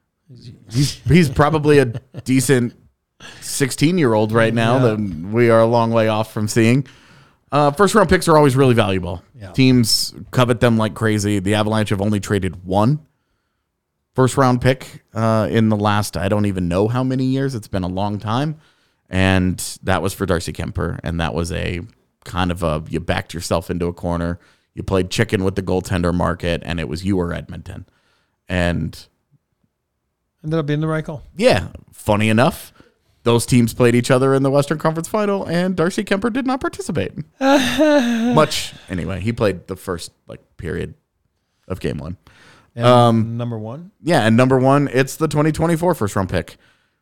he's he's probably a decent sixteen year old right now Yeah. that we are a long way off from seeing. Uh, first round picks are always really valuable. Yeah. Teams covet them like crazy. The Avalanche have only traded one first round pick uh, in the last, I don't even know how many years. It's been a long time. And that was for Darcy Kemper. And that was a kind of a, you backed yourself into a corner. You played chicken with the goaltender market, and it was you or Edmonton. And Ended up being the right call. yeah, funny enough, those teams played each other in the Western Conference Final, and Darcy Kemper did not participate. Much anyway. He played the first like period of game one. And Um, number one, Yeah, and number one, it's the twenty twenty-four first round pick.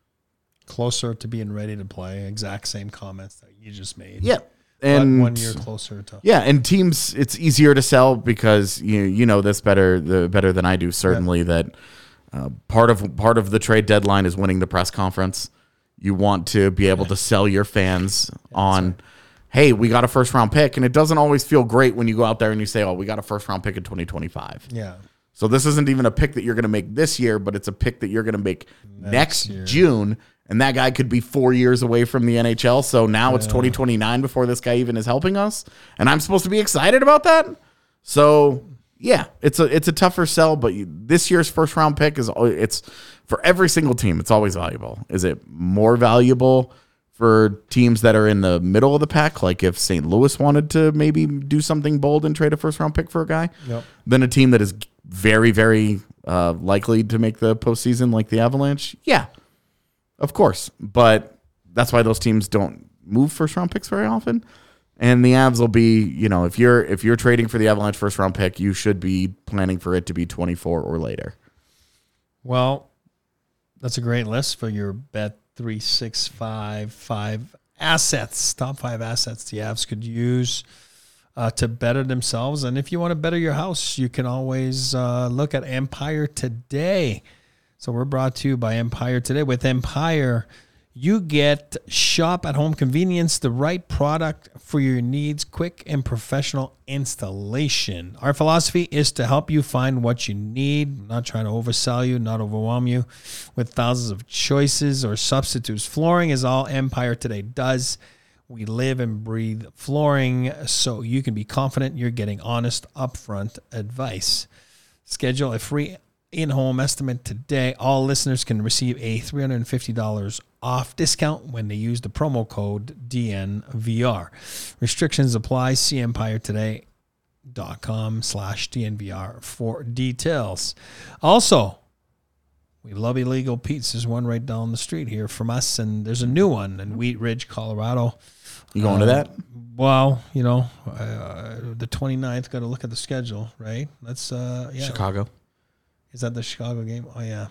closer to being ready to play. Exact same comments that you just made. Yeah, But and one year closer to. yeah, and teams, it's easier to sell because you you know this better the better than I do. Certainly that uh, part of part of the trade deadline is winning the press conference. You want to be able to sell your fans on, hey, we got a first round pick, and it doesn't always feel great when you go out there and you say, oh, we got a first round pick in twenty twenty-five. Yeah. So this isn't even a pick that you're going to make this year, but it's a pick that you're going to make next, year. June, And that guy could be four years away from the N H L. So now it's twenty twenty-nine before this guy even is helping us. And I'm supposed to be excited about that? So, yeah, it's a it's a tougher sell. But this year's first round pick is it's for every single team. It's always valuable. Is it more valuable for teams that are in the middle of the pack? Like if Saint Louis wanted to maybe do something bold and trade a first round pick for a guy, Yep. than a team that is very, very uh, likely to make the postseason like the Avalanche? Yeah. Of course, but that's why those teams don't move first round picks very often. And the Avs will be, you know, if you're if you're trading for the Avalanche first round pick, you should be planning for it to be twenty-four or later. Well, that's a great list for your Bet three sixty-five five assets, top five assets the Avs could use uh, to better themselves. And if you want to better your house, you can always uh, look at Empire Today. So we're brought to you by Empire Today. With Empire, you get shop at home convenience, the right product for your needs, quick and professional installation. Our philosophy is to help you find what you need, not trying to oversell you, not overwhelm you with thousands of choices or substitutes. Flooring is all Empire Today does. We live and breathe flooring, so you can be confident you're getting honest, upfront advice. Schedule a free in-home estimate today. All listeners can receive a three hundred fifty dollars off discount when they use the promo code D N V R. Restrictions apply. See empire today dot com slash D N V R for details. Also, we love Illegal Pete's. There's one right down the street here from us, and there's a new one in Wheat Ridge, Colorado. You going uh, to that? Well, you know, uh, the twenty-ninth, got to look at the schedule, right? Let's, uh, yeah. Chicago. Is that the Chicago game? Oh, yeah.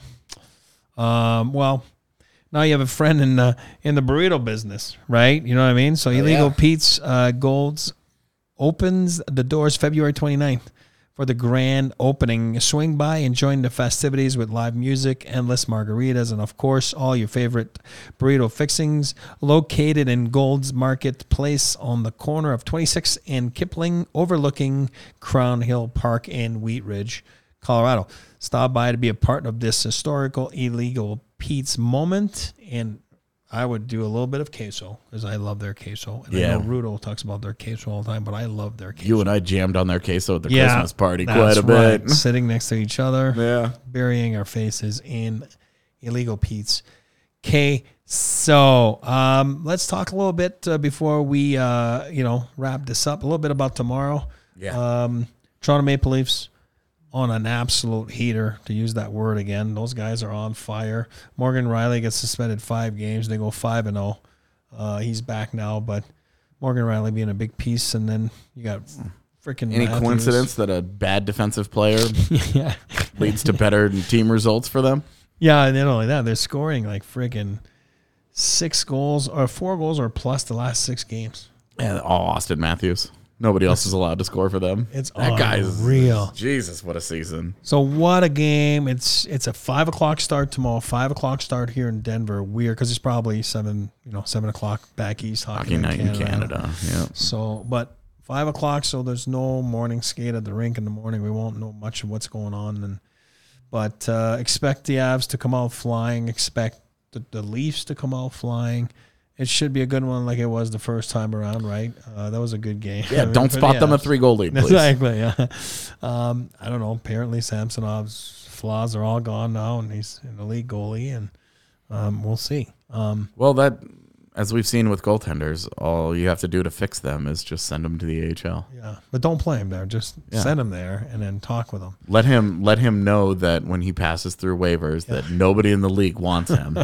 Um, well, now you have a friend in the, in the burrito business, right? You know what I mean? So oh, Illegal yeah. Pete's uh, Golds opens the doors February twenty-ninth for the grand opening. Swing by and join the festivities with live music, endless margaritas, and, of course, all your favorite burrito fixings. Located in Gold's Marketplace on the corner of twenty-sixth and Kipling, overlooking Crown Hill Park in Wheat Ridge, Colorado. Stop by to be a part of this historical Illegal Pete's moment, and I would do a little bit of queso because I love their queso. And yeah. I know Rudo talks about their queso all the time, but I love their queso. You and I jammed on their queso at the yeah, Christmas party quite a bit. Right. Sitting next to each other, yeah, burying our faces in Illegal Pete's queso. Um, let's talk a little bit uh, before we, uh, you know, wrap this up. A little bit about tomorrow. Yeah. Um, Toronto Maple Leafs on an absolute heater, to use that word again. Those guys are on fire. Morgan Rielly gets suspended five games. They go five and oh. Uh, he's back now, but Morgan Rielly being a big piece, and then you got freaking Any Matthews. coincidence that a bad defensive player yeah. leads to better team results for them? Yeah, and not only that, they're scoring like freaking six goals or four goals or plus the last six games. Yeah, all Austin Matthews. Nobody else is allowed to score for them. It's that guy's real. Jesus, what a season! So what a game! It's it's a five o'clock start tomorrow. Five o'clock start here in Denver. Weird because it's probably seven, you know, seven o'clock back east. Hockey, hockey night Canada. in Canada. Yeah. So, but five o'clock. So there's no morning skate at the rink in the morning. We won't know much of what's going on. And but uh, expect the Avs to come out flying. Expect the, the Leafs to come out flying. It should be a good one like it was the first time around, right? Uh, that was a good game. Yeah, I mean, don't spot yeah. them a three-goal lead, please. Exactly, yeah. Um, I don't know. Apparently Samsonov's flaws are all gone now, and he's an elite goalie, and um, we'll see. Um, well, that, as we've seen with goaltenders, all you have to do to fix them is just send them to the A H L. Yeah, but don't play him there. Just yeah. send him there and then talk with him. Let him let him know that when he passes through waivers yeah. that nobody in the league wants him.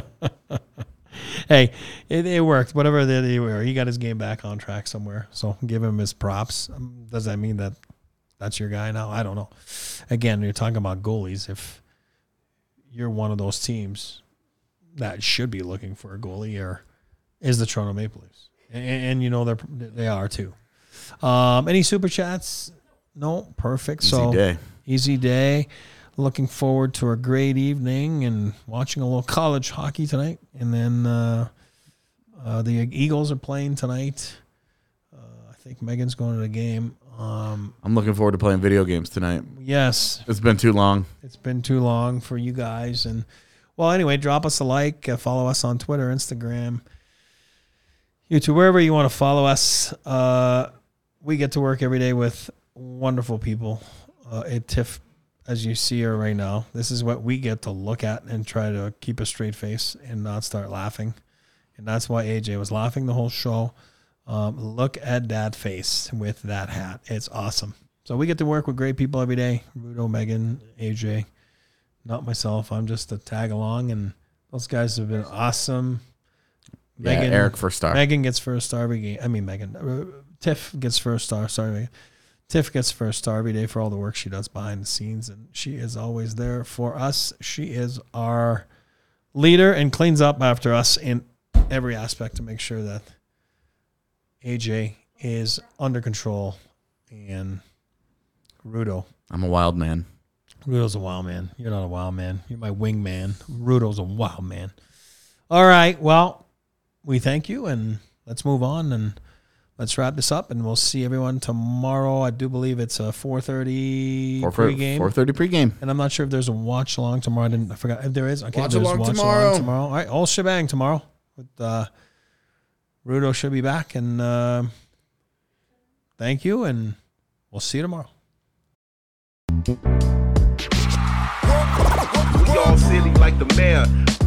Hey, it, it worked. Whatever they were, he got his game back on track somewhere. So give him his props. Um, does that mean that that's your guy now? I don't know. Again, you're talking about goalies. If you're one of those teams that should be looking for a goalie, or is the Toronto Maple Leafs, and, and you know they're they are too. Um, any super chats? No, perfect. Easy so day. Easy day. Looking forward to a great evening and watching a little college hockey tonight. And then uh, uh, the Eagles are playing tonight. Uh, I think Megan's going to the game. Um, I'm looking forward to playing video games tonight. Yes. It's been too long. It's been too long for you guys. And, Well, anyway, drop us a like. Uh, follow us on Twitter, Instagram, YouTube, wherever you want to follow us. Uh, we get to work every day with wonderful people. Uh, at Tiff, as you see her right now, this is what we get to look at and try to keep a straight face and not start laughing. And that's why A J was laughing the whole show. Um, look at that face with that hat. It's awesome. So we get to work with great people every day. Rudo, Megan, A J, not myself. I'm just a tag along, and those guys have been awesome. Yeah, Megan, Eric first star. Megan gets first star every game. I mean, Megan. Uh, Tiff gets first star. Sorry, Megan. Tiff gets first star every day for all the work she does behind the scenes, and she is always there for us. She is our leader and cleans up after us in every aspect to make sure that A J is under control. And Rudo. I'm a wild man. Rudo's a wild man. You're not a wild man. You're my wing man. Rudo's a wild man. All right. Well, we thank you, and let's move on, and let's wrap this up, and we'll see everyone tomorrow. I do believe it's a four thirty pregame. four thirty pregame. And I'm not sure if there's a watch along tomorrow. I didn't. I forgot if there is. Okay, Watch there's along watch tomorrow. along tomorrow. All right, all shebang tomorrow. With uh, Rudo should be back, and uh, thank you, and we'll see you tomorrow. We all silly like the mayor.